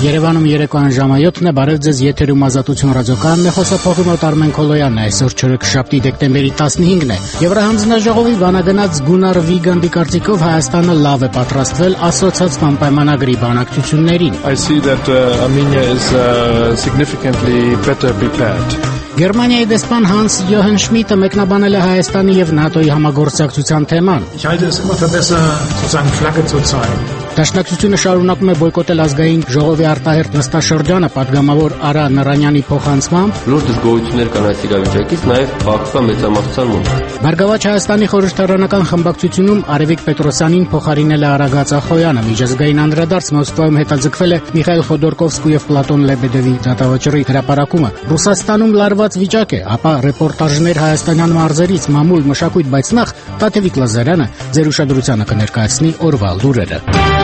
Երևանում երեկոյան ժամը 7-ն է, բարև ձեզ, եթերում Ազատություն ռադիոկայանն է, խոսափողի մոտ Արմեն Քոլոյանն է, այսօր չորեքշաբթի դեկտեմբերի 15-ն է։ Եվրահանձնաժողովի վանագնաց Գունար Վիգանդի կարծիքով Հայաստանը լավ է պատրաստվել ասոցիացման պայմանագրի բանակցություններին։ I see that Armenia is significantly better prepared. Գերմանիայի դեսպան Հանս Յոհան Շմիդտը մեկնաբանել է Հայաստանի եւ ՆԱՏՕ-ի համագործակցության թեման։ Ich halte es immer für besser, sozusagen Flagge zu zeigen. Դաշնակցությունը շարունակում է բոյկոտել ազգային ժողովի արտահերթ նստաշրջանը պատգամավոր Արա Նրանյանի փոխանցմամբ։ Լուրջ դժգոհություններ կան այս իրավիճակից, նաև փախստական մեծամասնության մոտ։ Բարգավաճ Հայաստանի խորհրդարանական խմբակցությունում Արևիկ Պետրոսյանին փոխարինել է Արագած Ախոյանը։ Միջազգային անդրադարձ Մոսկվայում հետաձգվել է Միխայել Խոդորկովսկու եւ Պլատոն Լեբեդևի դատավճռի հրապարակումը։ Ռուսաստանում լարված վիճակ է, ապա ռեպորտաժներ հայաստանյան մարզերից մամուլ մշակույթ, բայց նախ Տաթևիկ Լազարյանը ձեր ուշադրությանը կներկայացնի օրվա լուրերը։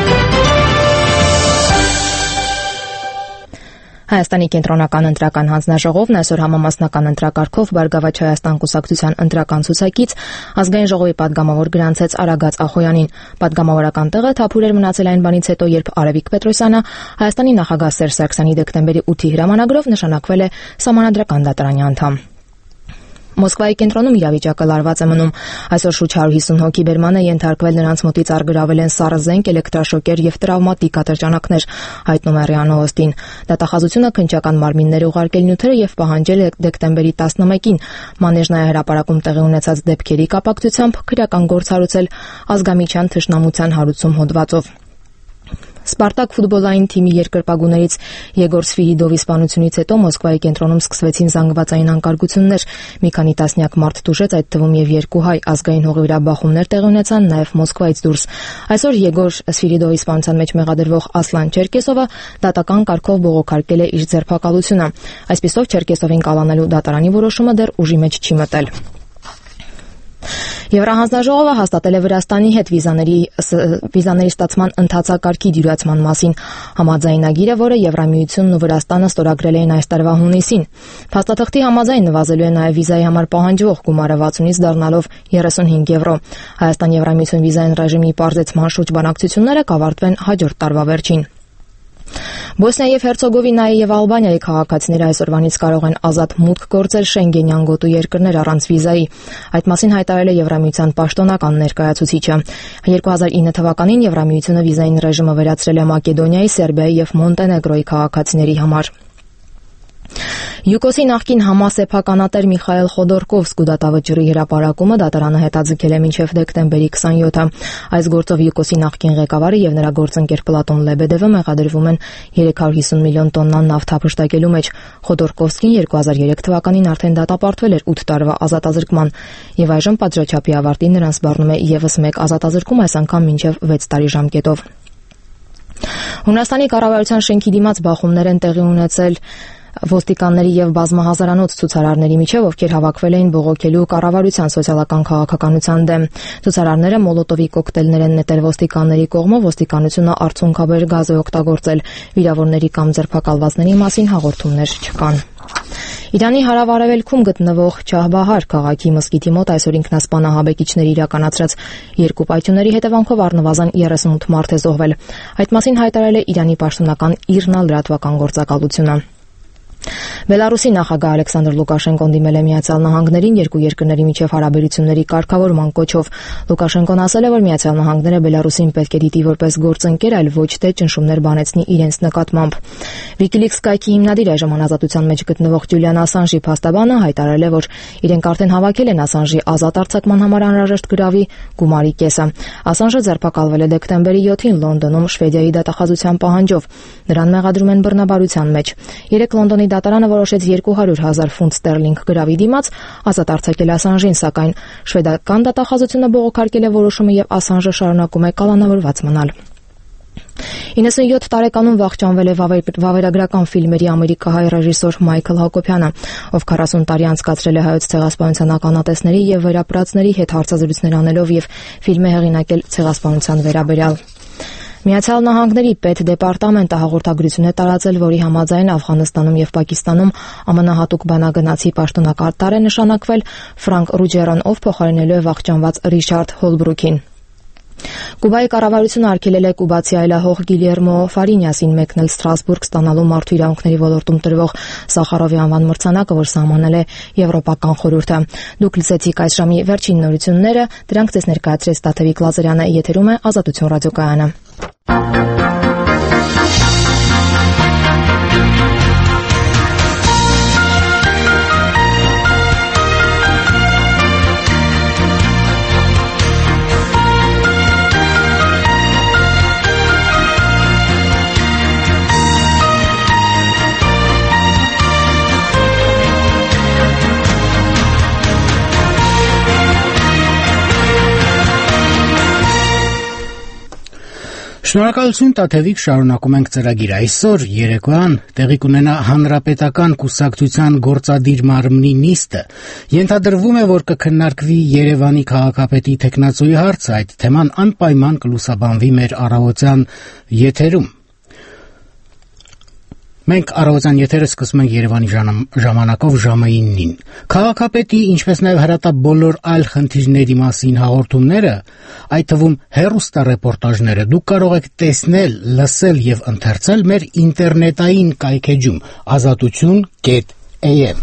Հայաստանի կենտրոնական ընտրական հանձնաժողովն այսօր համամասնական ընտրակարգով Բարգավաճ Հայաստան կուսակցության ընտրական ցուցակից ազգային ժողովի պատգամավոր գրանցեց Արագած Ախոյանին։ Պատգամավորական տեղը թափուր էր մնացել այն բանից հետո, երբ Արևիկ Պետրոսյանը Հայաստանի նախագահ Սերժ Սարգսյանի դեկտեմբերի 8-ի հրամանագրով նշանակվել է Սահմանադրական դատարանի անդամ։ Մոսկվայի կենտրոնում իրավիճակը լարված է մնում։ Այսօր շուրջ 150 հոգի բերման է ենթարկվել, նրանց մոտից առգրավել են սառը զենք, էլեկտրաշոկեր եւ տրավմատիկ ատրճանակներ, հայտնում է ՌԻԱ Նովոստին։ Դատախազությունը քննչական մարմիններ ուղարկել նյութերը եւ պահանջել է դեկտեմբերի 11-ին Մանեժնայի հրապարակում տեղի ունեցած դեպքերի կապակցությամբ քրեական գործ հարուցել ազգամիջյան թշնամության հարուցում հոդվածով։ Սպարտակ ֆուտբոլային թիմի երկրպագուներից Եգոր Սվիրիդովի սպանությունից հետո Մոսկվայի կենտրոնում սկսվեցին զանգվածային անկարգություններ։ Մի քանի տասնյակ մարդ տուժեց, այդ թվում եւ 2 հայ, ազգային հողի վրա բախումներ տեղի ունեցան նաեւ Մոսկվայից դուրս։ Այսօր Եգոր Սվիրիդովի սպանության մեջ մեղադրվող Ասլան Չերկեսովը դատական կարգով բողոքարկել է իր ձերբակալությունը։ Այսպիսով Չերկեսովին կալանելու դատարանի որոշումը դեռ ուժի մեջ չի մտել։ Եվրահանձնաժողովը հաստատել է Վրաստանի հետ վիզաների ստացման ընթացակարգի դյուրացման մասին համաձայնագիրը, որը Եվրամիությունն ու Վրաստանը ստորագրել էին այս տարվա հունիսին։ Փաստաթղթի համաձայն նվազելու է նաև վիզայի համար պահանջվող գումարը 60-ից դառնալով 35 եվրո։ Հայաստան-Եվրամիություն վիզային ռեժիմի պարզեցման շուրջ բանակցությունները կավարտվեն հաջորդ տարվա վերջին։ Բոսնիայի եւ Հերցեգովինայի եւ Ալբանիայի քաղաքացիները այսօրվանից կարող են ազատ մուտք գործել Շենգենյան գոտու երկրներ առանց վիզայի։ Այդ մասին հայտարարել է Եվրամիության պաշտոնական ներկայացուցիչը։ 2009 թվականին Եվրամիությունը վիզային ռեժիմը վերացրել է Մակեդոնիայի, Սերբիայի եւ Մոնտենեգրոյի քաղաքացիների համար։ Յուկոսի նախկին համասեփականատեր Միխայել Խոդորկովսկու դատավճռի հրապարակումը դատարանը հետաձգել է մինչև դեկտեմբերի 27-ը։ Այս գործով Յուկոսի նախկին ղեկավարը եւ նրա գործընկեր Պլատոն Լեբեդևը մեղադրվում են 350 միլիոն տոննա նավթ հափշտակելու մեջ։ Խոդորկովսկին 2003 թվականին արդեն դատապարտվել էր 8 տարվա ազատազրկման եւ այժմ պատժաչափի ավարտին նրան սպառնում է եւս մեկ ազատազրկում, այս անգամ մինչև 6 տարի ժամկետով։ Հունաստանի կառավարության շենքի դիմաց բախումներ են տեղի ունեցել ոստիկանների եւ բազմահազարանոց ցուցարարների միջև, ովքեր հավաքվել էին բողոքելու կառավարության սոցիալական քաղաքականության դեմ։ Ցուցարարները մոլոտովի կոկտեյլներ են նետել ոստիկանների կողմով, ոստիկանությունը արցունքաբեր գազ է օգտագործել։ Վիրավորների կամ ձերբակալվածների մասին հաղորդումներ չկան։ Իրանի հարավ-արևելքում գտնվող Չահբահար քաղաքի մզկիթի մոտ այսօր ինքնասպան ահաբեկիչների իրականացրած 2 պայթյունների հետևանքով առնվազն 38 մարդ է զոհվել։ Այդ մասին հայտարարել է Իրանի պաշտոնական ԻՌՆԱ լրատվական գործակալությունը։ Բելարուսի նախագահ Ալեքսանդր Լուկաշենկոն դիմել է Միացյալ Նահանգներին երկու երկրների միջև հարաբերությունների կարգավորման կոչով։ Լուկաշենկոն ասել է, որ Միացյալ Նահանգները Բելարուսին պետք է դիտի որպես գործընկեր, այլ ոչ թե ճնշումներ բանեցնի իրենց նկատմամբ։ WikiLeaks կայքի հիմնադիր այժմ անազատության մեջ գտնվող Ջուլիան Ասանժի փաստաբանը հայտարարել է, որ իրենք արդեն հավաքել են Ասանժի ազատ արձակման համար անհրաժեշտ գրավի գումարի կեսը։ Ասանժը ձերբակալվել է դեկտեմբերի 7-ին Լոնդոնում Շվեդիայի դատախազության պահանջով։ Նրան մեղադրում են բռնաբարության մեջ։ Երեք Լոնդոնի դատարանը որոշեց 200,000 ֆունտ ստերլինգ գրավի դիմաց ազատ արձակել Ասանժին, սակայն շվեդական դատախազությունը բողոքարկել է որոշումը եւ Ասանժը շարունակում է կալանավորված մնալ։ 97 տարեկանում վախճանվել է վավերագրական ֆիլմերի ամերիկահայ ռեժիսոր Մայքլ Հակոբյանը, ով 40 տարի անցկացրել է հայոց ցեղասպանության ականատեսների եւ վերապրածների հետ հարցազրույցներ անելով եւ ֆիլմ է հեղինակել ցեղասպանության վերաբերյալ։ Միացյալ Նահանգների պետդեպարտամենտը հաղորդագրություն է տարածել, որի համաձայն Աֆղանստանում եւ Պակիստանում ԱՄՆ հատուկ բանագնացի պաշտոնակատար է նշանակվել Ֆրանկ Ռուջերոն, ով փոխարինելու է վախճանված Ռիչարդ Հոլբրուքին։ Կուբայի կառավարությունը արգելել է կուբացի այլահող Գիլյերմո Ֆարինյասին մեկնել Ստրասբուրգ ստանալու մարդու իրավունքների ոլորտում տրվող Սախարովի անվան մրցանակը, որ սահմանել է Եվրոպական խորհուրդը։ Դուք լսեցիք այս ժամի վերջին նորությունները, դրանք ձեզ ներկայացրեց Տաթևիկ Լազարյանը, եթերում է Ազատություն ռադիոկայանը։ Շնորհակալություն Տաթևիկ, շարունակում ենք ծրագիր այսօր երեկոյան տեղի կունենա հանրապետական կուսակցության գործադիր մարմնի նիստը, ենթադրվում է, որ կքննարկվի Երևանի քաղաքապետի թեկնածուի հարցը, այդ թեման անպայման կլուսաբանվի մեր առավոտյան եթերում։ Մենք առավոտյան եթերը սկսում ենք Երևանի ժամանակով ժամը 9-ին։ Քաղաքապետի, ինչպես նաև հրատապ բոլոր այլ խնդիրների մասին հաղորդումները, այդ թվում հեռուստառեպորտաժները, դուք կարող եք տեսնել, լսել եւ ընթերցել մեր ինտերնետային կայքեջում azatutun.am։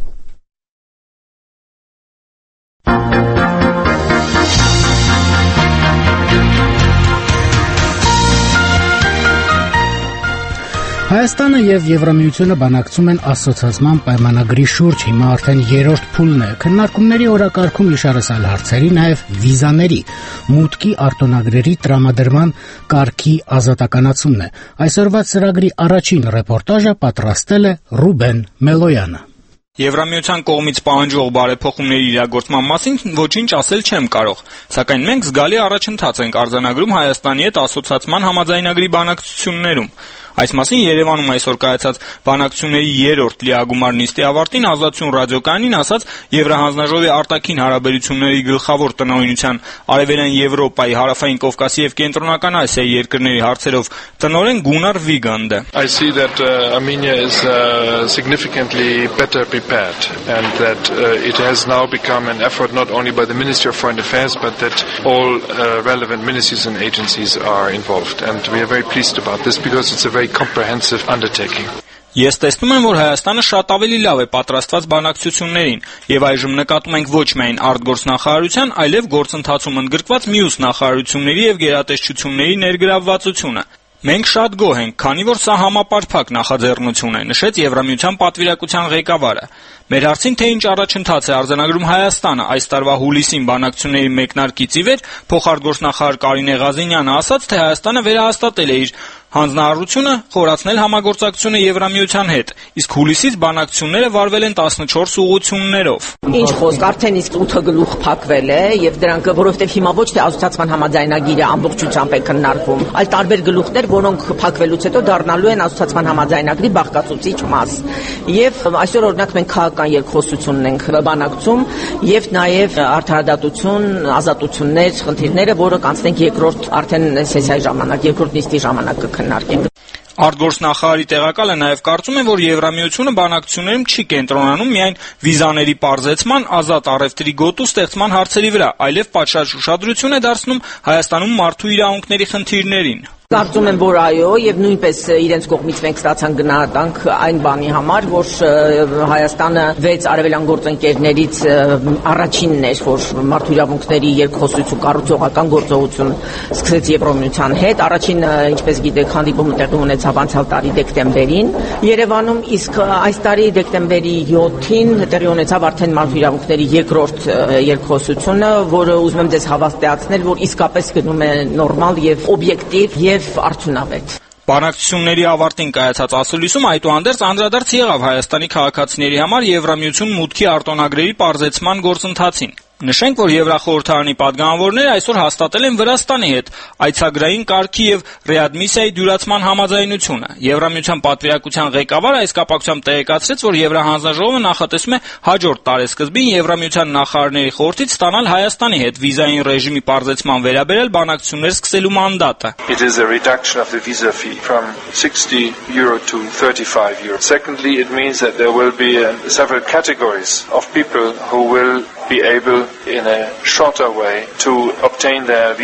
Հայաստանը եւ Եվրամիությունը բանակցում են ասոցիացման պայմանագրի շուրջ, հիմա արդեն երրորդ փուլն է։ Քննարկումների օրակարգում իշարս այլ հարցերի, նաեւ վիզաների, մուտքի արտոնագրերի տրամադրման կարգի ազատականացումն է։ Այսօրվա ծրագրի առաջին ռեպորտաժը պատրաստել է Ռուբեն Մելոյանը։ Եվրամիության կողմից պահանջող բարեփոխումների իրագործման մասին ոչինչ ասել չեմ կարող, սակայն մենք զգալի առաջընթաց ենք արձանագրում Հայաստանի հետ ասոցիացման համաձայնագրի բանակցություններում։ Այս մասին Երևանում այսօր կայացած բանակցությունների երրորդ լիագումար նիստի ավարտին Ազատություն ռադիոկայանին ասաց Եվրահանձնաժողովի արտաքին հարաբերությունների գլխավոր տնօրինության Արևելյան Եվրոպայի, Հարավային Կովկասի եւ Կենտրոնական Ասիայի երկրների հարցերով տնօրեն Գունար Վիգանդը։ I see that Armenia is significantly better prepared and that it has now become an effort not only by the Ministry of Foreign Affairs but that all relevant ministries and agencies are involved, and we are very pleased about this because it's a very comprehensive undertaking. Ես տեսնում եմ, որ Հայաստանը շատ ավելի լավ է պատրաստված բանակցություններին, եւ այժմ նկատում ենք ոչ միայն արտգործնախարարության, այլև գործընթացում ընդգրկված մյուս նախարարությունների եւ գերատեսչությունների ներգրավվածությունը։ Մենք շատ գոհ ենք, քանի որ սա համապարփակ նախաձեռնություն է, նշեց Եվրամիության պատվիրակության ղեկավարը։ Մեր հարցին, թե ինչ առաջընթաց է արձանագրում Հայաստանը այս տարվա հուլիսին բանակցությունների մեկնարկից ի վեր, փոխարտգործնախարար Կարինե Ղազենյանը ասաց, թե Հայաստանը վերահաստատել է իր հանձնարարությունը խորացնել համագործակցությունը Եվրամիության հետ, իսկ հուլիսից բանակցությունները վարվել են 14 ուղղություններով։ Ինչ խոսք, արդեն իսկ 8 գլուխ փակվել է եւ դրանք, որովհետեւ հիմա ոչ թե ասոցիացիան համաձայնագիրը ամբողջությամբ է քննարկվում, այլ տարբեր գլուխներ, որոնք փակվելուց հետո դառնալու են ասոցիացիան համաձայնագրի բաղկացուցիչ մաս։ Եվ այսօր օրինակ մենք քաղաքական երկխոսությունն ենք բանակցում եւ նաեւ արդարադատություն, ազատություններ, խնդիրները, որը կանցնենք երկրորդ արդեն սեսիայի ժամանակ, երկրորդ նիստի ժամանակ կքննարկենք։ Արտգործնախարարի տեղակալը նաև կարծում է, որ Եվրամիությունը բանակցություններում չի կենտրոնանում միայն վիզաների պարզեցման, ազատ առևտրի գոտու ստեղծման հարցերի վրա, այլև պատշաճ ուշադրություն է դարձնում Հայաստանում մարդու իրավունքների խնդիրներին։ Կարծում եմ, որ այո, եւ նույնպես իրենց կողմից մենք ստացանք գնահատանք այն բանի համար, որ Հայաստանը 6 արևելյան գործընկերներից առաջինն էր, որ մարդու իրավունքների երկխոսություն, կառուցողական գործողություն սկսեց Եվրամիության հետ։ Առաջին, ինչպես գիտեք, հանդիպումը տեղի ունեցավ անցյալ տարի դեկտեմբերին Երևանում, իսկ այս տարի դեկտեմբերի 7-ին տեղի ունեցավ արդեն մարդու իրավունքների երկրորդ երկխոսությունը, որը ուզում եմ ձեզ հավաստիացնել, որ իսկապես գնում է նորմալ եւ օբյեկտիվ եւ արդյունավետ։ Բանակցությունների ավարտին կայացած ասուլիսում այդուհանդերձ անդրադարձ եղավ Հայաստանի քաղաքացիների համար Եվրամիություն մուտքի արտոնագրերի պարզեցման գործընթացին։ Նշենք, որ Եվրախորհրդարանի падգամավորները այսօր հաստատել են Վրաստանի հետ այցագրային կարգի եւ ռեադմիսիայի դյուրացման համաձայնությունը։ Եվրամիության պատվիրակության ղեկավարը այս կապակցությամբ տեղեկացրեց, որ Եվրահանձնաժողովը նախատեսում է հաջորդ տարեսկզբին Եվրամիության նախարարների խորհրդից ստանալ Հայաստանի հետ վիզային ռեժիմի պարզեցման վերաբերյալ բանակցություններ սկսելու մանդատը։ It is a reduction of the visa fee from 60 euro to 35 euro. Secondly, it means that there will be several categories of people who will be able in a shorter way to obtain their visa.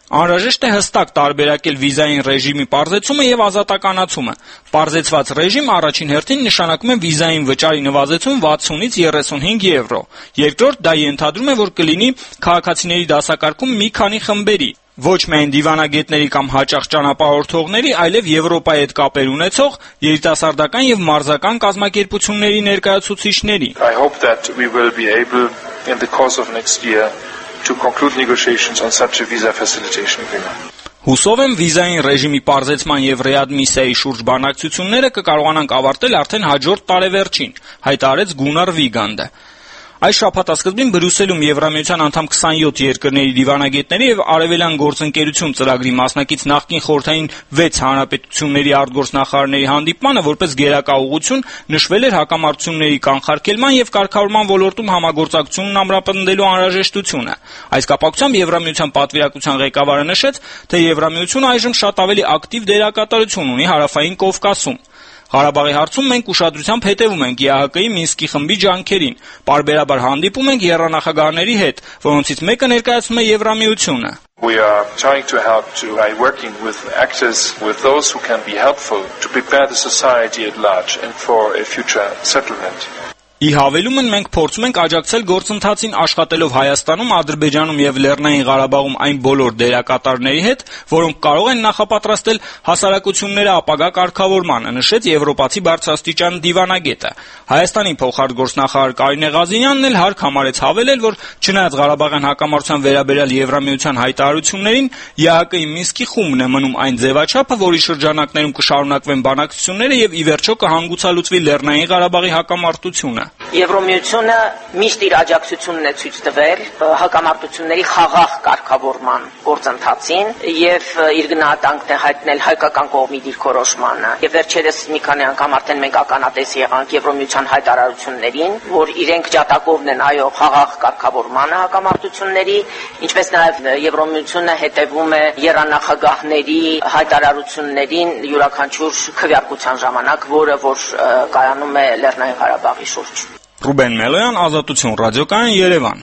Անհրաժեշտ է հստակ տարբերակել վիզային ռեժիմի պարզեցումը եւ ազատականացումը։ Պարզեցված ռեժիմ առաջին հերթին նշանակում է վիզային վճարի նվազեցում 60-ից 35 եվրո։ Երկրորդ, դա ենթադրում է, որ կլինի քաղաքացիների դասակարգում մի քանի խմբերի, ոչ միայն դիվանագետների կամ հաճախ ճանապարհորդողների, այլև Եվրոպայի հետ կապեր ունեցող երիտասարդական եւ մարզական կազմակերպությունների ներկայացուցիչների։ I hope that we will be able in the course of next year to conclude negotiations on such a visa facilitation agreement. Հուսով եմ վիզային ռեժիմի պարզեցման եւ ռեադմիսիայի շուրջ բանակցությունները կկարողանանք ավարտել արդեն հաջորդ տարեվերջին, հայտարարեց Գունար Վիգանդը։ Այս շաբաթասկզբին Բրյուսելում Եվրամիության անդամ 27 երկրների դիվանագետների եւ Արևելյան գործընկերություն ծրագրի մասնակից նախկին խորհրդային 6 հանրապետությունների արտգործնախարարների հանդիպմանը որպես գերակա ուղղություն նշվել էր հակամարտությունների կանխարգելման եւ կարգավորման ոլորտում համագործակցությունն ամրապնդելու անհրաժեշտությունը։ Այս կապակցությամբ Եվրամիության պատվիրակության ղեկավարը նշեց, թե Եվրամիությունը այժմ շատ ավելի ակտիվ դերակատարություն ունի Հարավային Կովկասում։ Ղարաբաղի հարցում մենք ուշադրությամբ հետևում ենք ԵԱՀԿ-ի Մինսկի խմբի ջանքերին, պարբերաբար հանդիպում ենք եռանախագահների հետ, որոնցից մեկը ներկայացնում է Եվրամիությունը։ We are trying to help by working with actors, with those who can be helpful to prepare the society at large and for a future settlement. Ի հավելումն մենք փորձում ենք աջակցել գործընթացին աշխատելով Հայաստանում, Ադրբեջանում եւ Լեռնային Ղարաբաղում այն բոլոր դերակատարների հետ, որոնք կարող են նախապատրաստել հասարակությունները ապագա կարգավորմանը, նշեց եվրոպացի բարձրաստիճան դիվանագետը։ Հայաստանի փոխարտգործնախարար Կարինե Ղազինյանն էլ հարկ համարեց հավելել, որ չնայած Ղարաբաղյան հակամարտության վերաբերյալ Եվրամիության հայտարարություններին, ԵԱՀԿ-ի Մինսկի խումբն է մնում այն ձևաչափը, որի շրջանակներում կշարունակվեն բանակցությունները եւ ի վերջո կհանգուցալուծվի Լեռնային Ղարաբաղի հակամարտությունը։ Եվրամիությունը միշտ իր աջակցությունն է ցույց տվել հակամարտությունների խաղաղ կարգավորման գործընթացին եւ իր գնահատանքն է հայտնել հայկական կողմի դիրքորոշմանը։ Եվ վերջերս մի քանի անգամ արդեն մենք ականատես եղանք Եվրամիության հայտարարություններին, որ իրենք ջատագովն են այո խաղաղ կարգավորմանը հակամարտությունների, ինչպես նաեւ Եվրամիությունը հետևում է եռանախագահների հայտարարություններին յուրաքանչյուր քվեարկության ժամանակ, որը որ կայանում է Լեռնային Ղարաբաղի շուրջ։ Ռուբեն Մելոյան, Ազատություն ռադիոկայան, Երևան։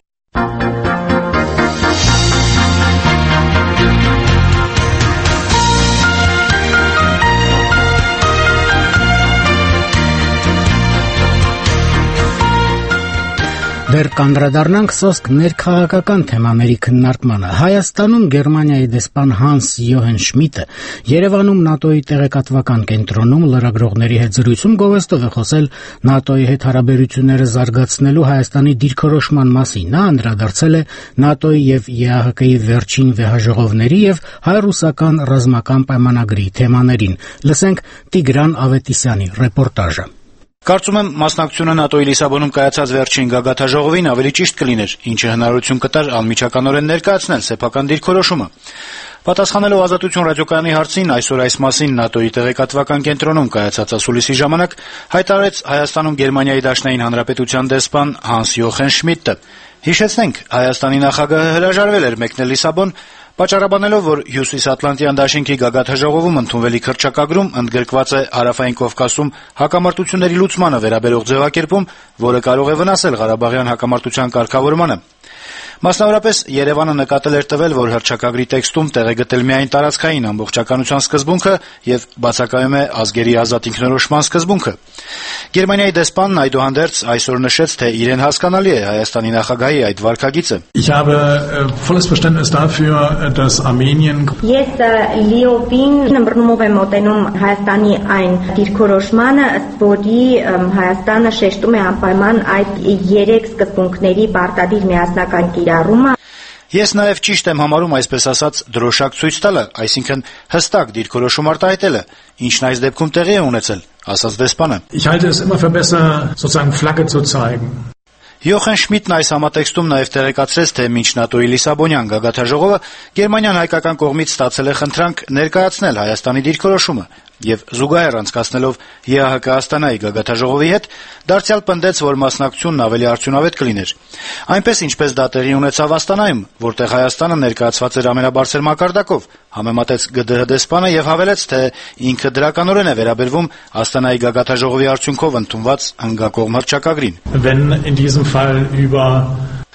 Դեռ կանդրադառնանք սոսկ ներքաղաքական թեմաների քննարկմանը։ Հայաստանում Գերմանիայի դեսպան Հանս Յոհեն Շմիդտը Երևանում ՆԱՏՕ-ի տեղեկատվական կենտրոնում լրագրողների հետ զրույցում գովեստով է խոսել ՆԱՏՕ-ի հետ հարաբերությունները զարգացնելու Հայաստանի դիրքորոշման մասին։ Նա անդրադարձել է ՆԱՏՕ-ի եւ ԵԱՀԿ-ի վերջին վեհաժողովների եւ հայ-ռուսական ռազմական պայմանագրի թեմաներին։ Լսենք Տիգրան Ավետիսյանի ռեպորտաժը։ Կարծում եմ, մասնակցությունը ՆԱՏՕ-ի Լիսաբոնում կայացած վերջին գագաթաժողովին ավելի ճիշտ կլիներ, ինչը հնարավորություն կտար անմիջականորեն ներկայացնել սեփական դիրքորոշումը։ Պատասխանելով Ազատություն ռադիոկայանի հարցին, այսօր այս մասին ՆԱՏՕ-ի տեղեկատվական կենտրոնում կայացած ասուլիսի ժամանակ հայտարարեց Հայաստանում Գերմանիայի Դաշնային Հանրապետության դեսպան Հանս Յոհեն Շմիդտը։ Հիշեցնենք, Հայաստանի նախագահը հրաժարվել էր մեկնել Լիսաբոն, պատճառաբանելով, որ Հյուսիսատլանտյան դաշինքի գագաթաժողովում ընդունվելիք հռչակագրում ընդգրկված է Հարավային Կովկասում հակամարտությունների լուծմանը վերաբերող ձևակերպում, որը կարող է վնասել Ղարաբաղյան հակամարտության կարգավորմանը։ Մասնավորապես Երևանը նկատել էր տվել, որ հռչակագրի տեքստում տեղ է գտել միայն տարածքային ամբողջականության սկզբունքը եւ բացակայում է ազգերի ազատ ինքնորոշման սկզբունքը։ Գերմանիայի դեսպանն այդուհանդերձ այսօր նշեց, թե իրեն հասկանալի է Հայաստանի նախագահի այդ վարքագիծը։ Ich habe volles Verständnis dafür, dass Armenien Ես լիովին նմբռնումով եմ մոտենում Հայաստանի այն դիրքորոշմանը, ըստ որի Հայաստանը շեշտում է անպայման այդ 3 սկզբունքների պարտադիր միասնական կիրառումը։ Ես նաև ճիշտ եմ համարում, այսպես ասած, դրոշակ ցույց տալը, այսինքն հստակ դիրքորոշում արտահայտելը, ինչն այս դեպքում տեղի է ունեցել, ասաց դեսպանը։ Ich halte es immer für besser, sozusagen Flagge zu zeigen. Յոհեն Շմիդտն այս համատեքստում նաև տեղեկացրեց, թե մինչ ՆԱՏՕ-ի Լիսաբոնյան գագաթաժողովը Գերմանիան հայկական կողմից ստացել է խնդրանք ներկայացնել Հայաստանի դիրքորոշումը եւ զուգահեռ անցկացնելով ԵԱՀԿ Աստանայի գագաթաժողովի հետ դարձյալ պնդեց, որ մասնակցությունն ավելի արդյունավետ կլիներ։ Այնպես ինչպես դա տեղի ունեցավ Աստանայում, որտեղ Հայաստանը ներկայացված էր ամենաբարձր մակարդակով, համեմատեց ԳԴՀ դեսպանը եւ հավելեց, թե ինքը դրականորեն է վերաբերվում Աստանայի գագաթաժողովի արդյունքով ընդունված հնգակողմ հռչակագրին։ Wenn in diesem Fall über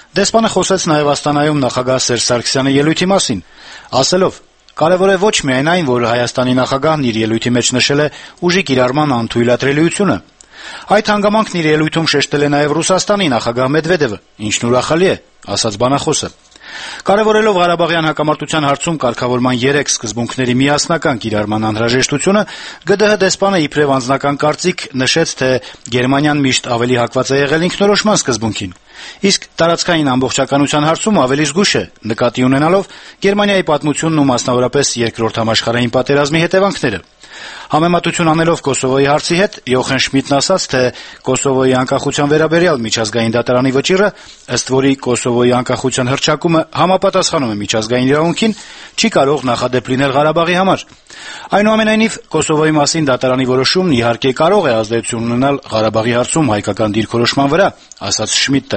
Դեսպանը խոսեց նաև Աստանայում նախագահ Սերժ Սարգսյանի ելույթի մասին, ասելով. «Կարևոր է ոչ միայն այն, որ Հայաստանի նախագահն իր ելույթի մեջ նշել է ուժի կիրառման անթույլատրելիությունը։ Այդ հանգամանքն իր ելույթում շեշտել է նաև Ռուսաստանի նախագահ Մեդվեդևը, ինչն ուրախալի է», ասաց բանախոսը։ Կարևորելով Ղարաբաղյան հակամարտության հարցում կարգավորման 3 սկզբունքների միասնական կիրառման անհրաժեշտությունը, ԳԴՀ դեսպանը իբրև անձնական կարծիք նշեց, թե Գերմանիան միշտ ավելի հակված է եղել ինքնորոշման սկզբունքին, իսկ տարածքային ամբողջականության հարցում ավելի զգույշ է, նկատի ունենալով Գերմանիայի պատմությունն ու մասնավորապես Երկրորդ համաշխարհային պատերազմի հետևանքները։ Համեմատություն անելով Կոսովոյի հարցի հետ, Յոխեն Շմիդտն ասաց, թե Կոսովոյի անկախության վերաբերյալ միջազգային դատարանի վճիռը, ըստ որի Կոսովոյի անկախության հռչակումը համապատասխանում է միջազգային իրավունքին, չի կարող նախադեպ լինել Ղարաբաղի համար։ Այնուամենայնիվ, Կոսովոյի մասին դատարանի որոշումն իհարկե կարող է ազդեցություն ունենալ Ղարաբաղի հարցում հայկական դիրքորոշման վրա, ասաց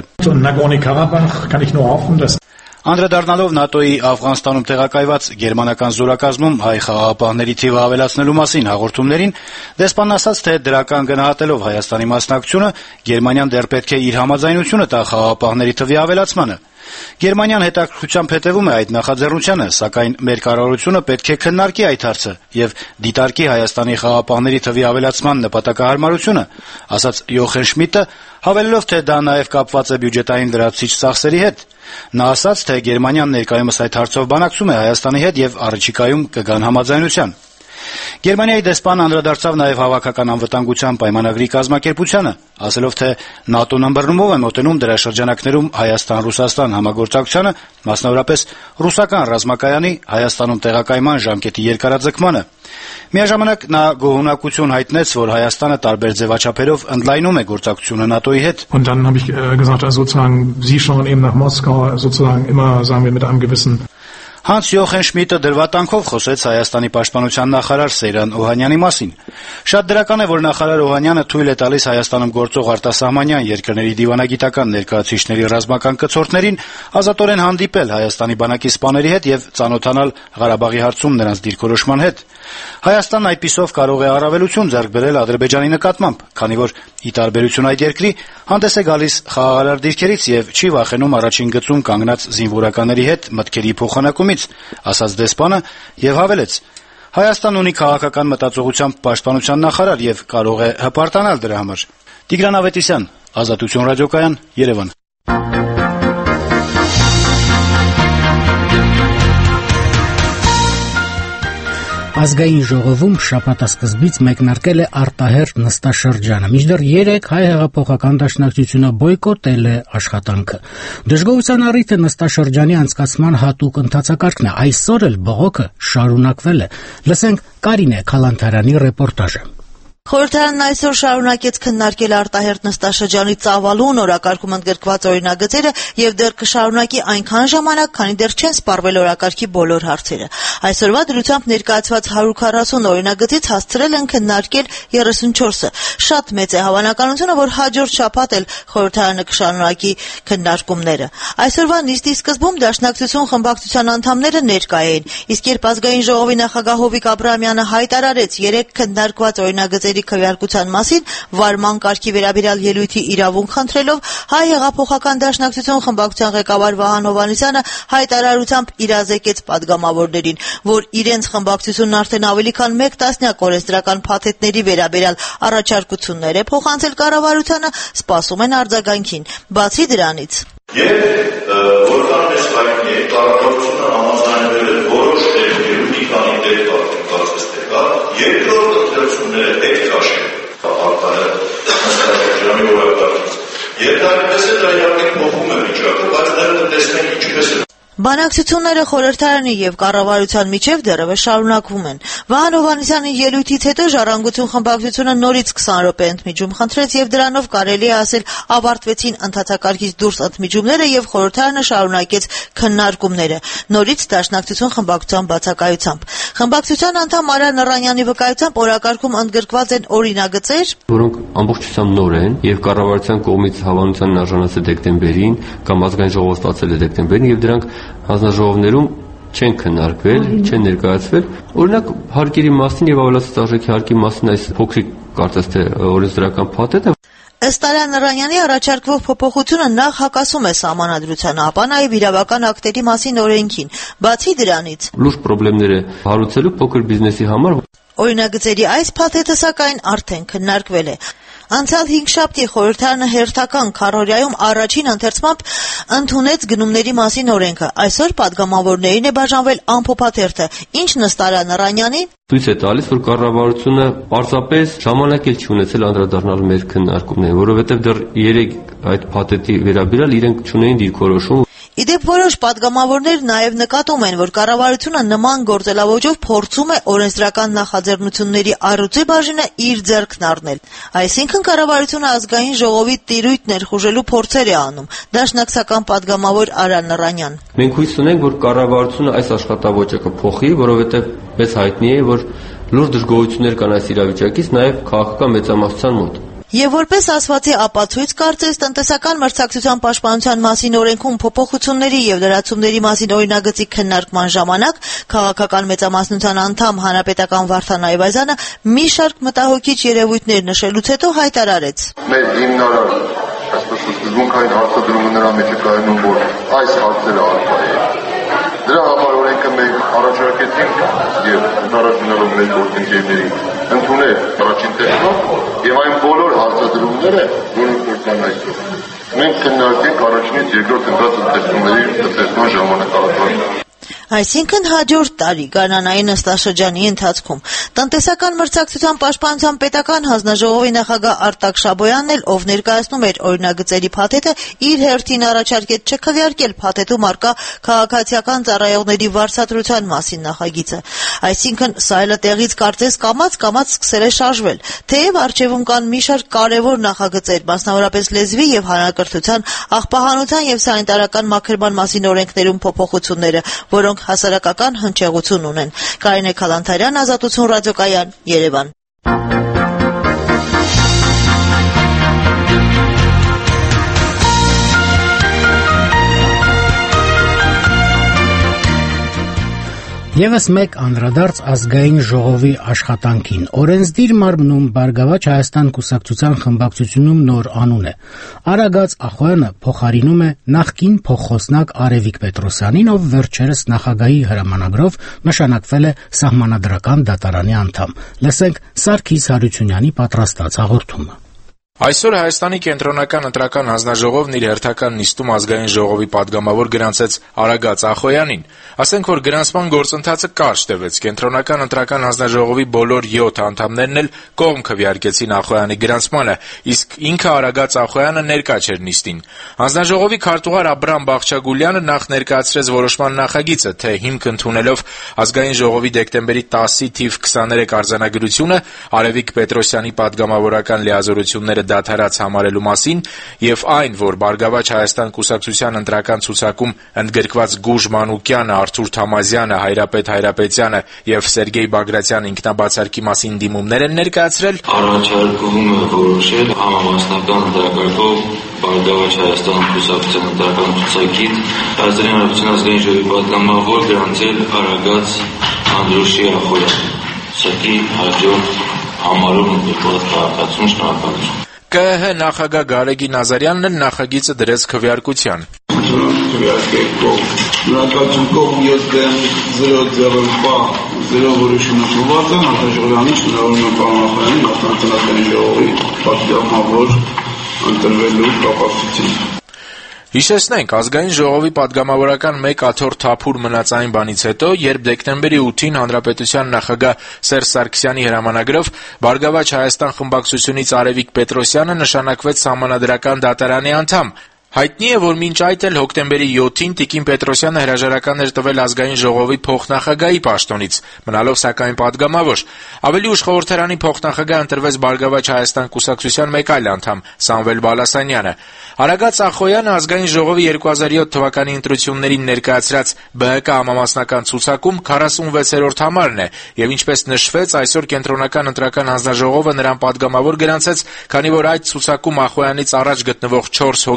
Շմիդտը։ Անդրադառնալով ՆԱՏՕ-ի Աֆղանստանում տեղակայված գերմանական զորակազմում հայ խաղաղապահների թիվը ավելացնելու մասին հաղորդումներին, դեսպանն ասաց, թե դրական գնահատելով Հայաստանի մասնակցությունը, Գերմանիան դեռ պետք է իր համաձայնությունը տա խաղաղապահների թվի ավելացմանը։ Գերմանիան հետաքրքրությամբ հետևում է այդ նախաձեռնությանը, սակայն մեր կառավարությունը պետք է քննարկի այդ հարցը եւ դիտարկի Հայաստանի խաղաղապահների թվի ավելացման նպատակահարմարությունը, ասաց Յոխեն Շմիդտը, հավելելով, թե դա նաեւ կապված է բյուջետային լրացուցիչ ծախսերի հետ։ Նա ասաց, թե Գերմանիան ներկայումս այդ հարցով բանակցում է Հայաստանի հետ եւ առաջիկայում կգան համաձայնության։ Գերմանիայի դեսպանը անդրադարձավ նաև հավաքական անվտանգության պայմանագրի կազմակերպությանը, ասելով, թե ՆԱՏՕ-ն ըմբռնումով է մոտենում դրա շրջանակներում Հայաստան-Ռուսաստան համագործակցությանը, մասնավորապես ռուսական ռազմակայանի Հայաստանում տեղակայման ժամկետի երկարաձգմանը։ Միաժամանակ նա գոհունակություն հայտնեց, որ Հայաստանը տարբեր ձևաչափերով ընդլայնում է գործակցությունը ՆԱՏՕ-ի հետ։ Und dann habe ich gesagt, also sozusagen Sie schauen eben nach Moskau sozusagen immer, sagen wir, mit einem gewissen Հանց Յոխեն Շմիդտը դրվատանքով խոսեց Հայաստանի պաշտպանության նախարար Սեյրան Օհանյանի մասին։ Շատ դրական է, որ նախարար Օհանյանը թույլ է տալիս Հայաստանում գործող արտասահմանյան երկրների դիվանագիտական ներկայացուցիչների ռազմական կցորդներին ազատորեն հանդիպել Հայաստանի բանակի սպաների հետ եւ ծանոթանալ Ղարաբաղի հարցում նրանց դիրքորոշման հետ։ Հայաստանն այդպիսով կարող է առավելություն ձեռք բերել Ադրբեջանի նկատմամբ, քանի որ ի տարբերություն այդ երկրի հանդես է գալիս խաղաղարար դիրքերից եւ չի վախենում առաջին գծում կանգնած զինվորականների հետ մտքերի փոխանակումից, ասաց դեսպանը եւ հավելեց. Հայաստանն ունի քաղաքական մտածողությամբ պաշտպանության նախարար եւ կարող է հպարտանալ դրա համար։ Տիգրան Ավետիսյան, Ազատություն ռադիոկայան, Երևան։ Ազգային ժողովում շաբաթասկզբից մեկնարկել է արտահերթ նստաշրջանը։ Մինչդեռ 3 հայ հեղափոխական դաշնակցությունը բոյկոտել է աշխատանքը։ Դժգոհության առիթ է նստաշրջանի անցկացման հատուկ ընթացակարգն է։ Այսօր էլ բողոքը շարունակվել է։ Լսենք Կարինե Քալանթարյանի ռեպորտաժը։ Խորհրդարանն այսօր շարունակեց քննարկել արտահերթ նստաշրջանի ծավալուն օրակարգում ընդգրկված օրինագծերը եւ դեռ կշարունակի այնքան ժամանակ, քանի դեռ չեն սպառվել օրակարգի բոլոր հարցերը։ Այսօրվա դրությամբ ներկայացված 140 օրինագծից հասցրել են քննարկել 34-ը։ Շատ մեծ է հավանականությունը, որ հաջորդ շաբաթ էլ խորհրդարանը կշարունակի քննարկումները։ Այսօրվա նիստի սկզբում դաշնակցություն խմբակցության անդամները ներկա էին, իսկ երբ ազգային ժողովի նախագահ Հովիկ Աբրահամյանը հայտարարեց 3 քննարկված օրինագծերի քվեարկության մասին վարման կարգի վերաբերյալ ելույթի իրավունք խնդրելով, հայ հեղափոխական դաշնակցություն խմբակցության ղեկավար Վահան Հովհաննիսյանը հայտարարությամբ իրազեկեց падգամավորներին, որ իրենց խմբակցությունն արդեն ավելի քան 1 տասնյակ օրենսդրական փաթեթների վերաբերյալ առաջարկություններ է փոխանցել կառավարությանը, սպասում են արձագանքին։ Բացի դրանից, որքան մեծ հայտնի է, կառավարությունը համաձայնվել է որոշ դեպքերում մի քանի դեպք կարծես թե կա, երկրորդ ընտրությունները հետ քաշել արտահերթ նստաշրջանի օրակարգից։ Եթե այդպես է, դա իհարկե փոխում է վիճակը, բայց դեռ տեսնենք ինչպես է։ Բանակցությունները խորհրդարանի եւ կառավարության միջև դեռևս շարունակվում են։ Վահան Հովհաննիսյանի ելույթից հետո Ժառանգություն խմբակցությունը նորից 20 րոպե ընդմիջում խնդրեց եւ դրանով կարելի է ասել ավարտվեցին ընթացակարգից դուրս ընդմիջումները եւ խորհրդարանը շարունակեց քննարկումները։ Նորից Դաշնակցություն խմբակցության բացակայությամբ։ Խմբակցության անդամ Արա Նռանյանի վկայությամբ օրակարգում ընդգրկված են օրինագծեր, որոնք ամբողջությամբ նոր են եւ կառավարության կողմից հավանության արժանացել դեկտեմբերին կամ ազգային ժողովը ստացել է դեկտեմբերին եւ դրանք հանձնաժողովներում չեն քննարկվել, չեն ներկայացվել։ Օրինակ հարկերի մասին եւ ավելացած արժեքի հարկի մասին այս փոքրիկ կարծես թե օրենսդրական փաթեթը Ըստ Արա Նռանյանի առաջարկվող փոփոխությունը նախ հակասում է սահմանադրությանը, ապա նաև իրավական ակտերի մասին օրենքին։ Բացի դրանից լուրջ խնդիրներ է հարուցելու փոքր բիզնեսի համար։ Օրինագծերի այս փաթեթը սակայն արդեն քննարկվել է։ Անցյալ 5-շաբթի խորհրդարանը հերթական քառօրյայում առաջին ընթերցմամբ ընդունեց գնումների մասին օրենքը։ Այսօր падգամավորներին է բաժանվել ամփոփաթերթը, ինչն ըստ Արա Նռանյանի ցույց է տալիս, որ կառավարությունը պարզապես ժամանակ էլ չի ունեցել անդրադառնալ մեր քննարկումներին, որովհետև դեռ 3 այդ փաթեթի վերաբերյալ իրենք չունեին դիրքորոշում։ Իդեպ որոշ падգամավորներ նաև նկատում են, որ կառավարությունը նման գործելավոճով փորձում է օրենսդրական նախաձեռնությունների առյուծի բաժինը իր ձեռքն առնել։ Այսինքն կառավարությունը ազգային ժողովի տիրույթ ներխուժելու փորձեր է անում։ Դաշնակցական падգամավոր Արա Նռանյան։ Մենք հույս ունենք, որ կառավարությունը այս աշխատավոճը կփոխի, որովհետև մեզ հայտնի է, որ լուրջ դժգոհություններ կան այս իրավիճակից նաև քաղաքական մեծամասնության մոտ։ Եվ որպես ասվածի ապացույց կարծես տնտեսական մրցակցության պաշտպանության մասին օրենքում փոփոխությունների եւ լրացումների մասին օրինագծի քննարկման ժամանակ քաղաքական մեծամասնության անդամ հանրապետական Վարդան Այվազյանը մի շարք մտահոգիչ երևույթներ նշելուց հետո հայտարարեց. Մեր հիմնարար այսպես սկզբունքային հարցադրումը նրա մեջ է կայանում, որ այս հարցերը առկա է։ Դրա համար օրենքը մենք առաջարկեցինք եւ հնարավորինով մեր գործընկերների ընդունել առաջին տեսքով եւ այն բոլոր հարցադրումները, որոնք որ կան այսօր, մենք քննարկենք առաջինից երկրորդ ընթացների տեսման ժամանակահատվածում։ Այսինքն հաջորդ տարի գարնանային նստաշրջանի ընթացքում տնտեսական մրցակցության պաշտպանության պետական հանձնաժողովի նախագահ Արտակ Շաբոյանն էլ, ով ներկայացնում էր օրինագծերի փաթեթը, իր հերթին առաջարկեց չքվեարկել փաթեթում առկա քաղաքացիական ծառայողների վարձատրության մասին նախագիծը։ Այսինքն սա էլ տեղից կարծես կամաց սկսել է շարժվել, թեև առջևում կան մի շարք կարևոր նախագծեր, մասնավորապես լեզվի եւ հանրակրթության, աղբահանության եւ սանիտարական մաքրման մասին օրենքներում փոփոխությունները, որոնք հասարակական հնչեղություն ունեն։ Կարինե Քալանթարյան, Ազատություն ռադիոկայան, Երևան։ Եվս մեկ անդրադարձ ազգային ժողովի աշխատանքին։ Օրենսդիր մարմնում Բարգավաճ Հայաստան կուսակցության խմբակցությունում նոր անուն է։ Արագած Ախոյանը փոխարինում է նախկին փոխխոսնակ Արևիկ Պետրոսյանին, ով վերջերս նախագահի հրամանագրով նշանակվել է Սահմանադրական դատարանի անդամ։ Լսենք Սարգիս Հարությունյանի պատրաստած հաղորդումը։ Այսօր Հայաստանի կենտրոնական ընտրական հանձնաժողովն իր հերթական նիստում ազգային ժողովի падգամավոր գրանցեց Արագած Ախոյանին։ Ասենք, որ գրանցման գործընթացը կարճ տևեց։ Կենտրոնական ընտրական հանձնաժողովի բոլոր 7 անդամներն էլ կողմ քվեարկեցին Ախոյանի գրանցմանը, իսկ ինքը Արագած Ախոյանը ներկա չէր նիստին։ Հանձնաժողովի քարտուղար Աբրամ Բաղչագուլյանը նախ ներկայացրեց որոշման նախագիծը, թե հիմք ընդունելով ազգային ժողովի դեկտեմբերի 10-ի թիվ 23 արձանագրությունը Արևիկ Պետրոսյանի падգամավորական լիազորությունները դադարած համարելու մասին եւ այն, որ Բարգավաճ Հայաստան կուսակցության ընտրական ցուցակում ընդգրկված Գուժ Մանուկյանը, Արթուր Թամազյանը, Հայրապետ Հայրապետյանը եւ Սերգեյ Բագրատյանը ինքնաբացարկի մասին դիմումներ են ներկայացրել, առաջարկում է որոշել համամասնական ընդրակարգով Բարգավաճ Հայաստան կուսակցության ընտրական ցուցակից Հայաստանի Հանրապետության ազգային ժողովի падգամավոր գրանցել Արագած Անդրուշի Ախոյան։ Սակի հաջորդ համարում ընդգրկված քաղաքացուն շնորհակալություն։ ԿԸՀ նախագահ Գարեգին Ազարյանն էլ նախագիծը դրեց քվեարկության։ Յուրաքանչյուր կողմ 7-0 ձևը 0 որոշումը շնորհված է հանրաժողովի շնորհավորում է պարոն Ախոյանին Հանրապետության ժողովի падգամավոր ընտրվելու կապակցությամբ։ Հիշեցնենք, ազգային ժողովի падգամավորական 1 աթոռ թափուր մնաց այն բանից հետո, երբ դեկտեմբերի 8-ին հանրապետության նախագահ Սերժ Սարգսյանի հրամանագրով Բարգավաճ Հայաստան խմբակցությունից Արևիկ Պետրոսյանը նշանակվեց Սահմանադրական դատարանի անդամ։ Հայտնի է, որ մինչ այդ էլ հոկտեմբերի 7-ին Տիկին Պետրոսյանը հրաժարական էր տվել ազգային ժողովի փոխնախագահի պաշտոնից, մնալով սակայն падգամավոր։ Ավելի ուշ խորհրդարանի փոխնախագահ ընտրվեց Բարգավաճ Հայաստան կուսակցության մեկ այլ անդամ Սամվել Բալասանյանը։ Արագած Ախոյանը ազգային ժողովի 2007 թվականի ընտրություններին ներկայացրած ԲՀԿ համամասնական ցուցակում 46-րդ համարն է, եւ ինչպես նշվեց, այսօր կենտրոնական ընտրական հանձնաժողովը նրան падգամավոր գրանցեց, քանի որ այդ ցուցակում Ախոյանից առաջ գտնվող 4 հոգին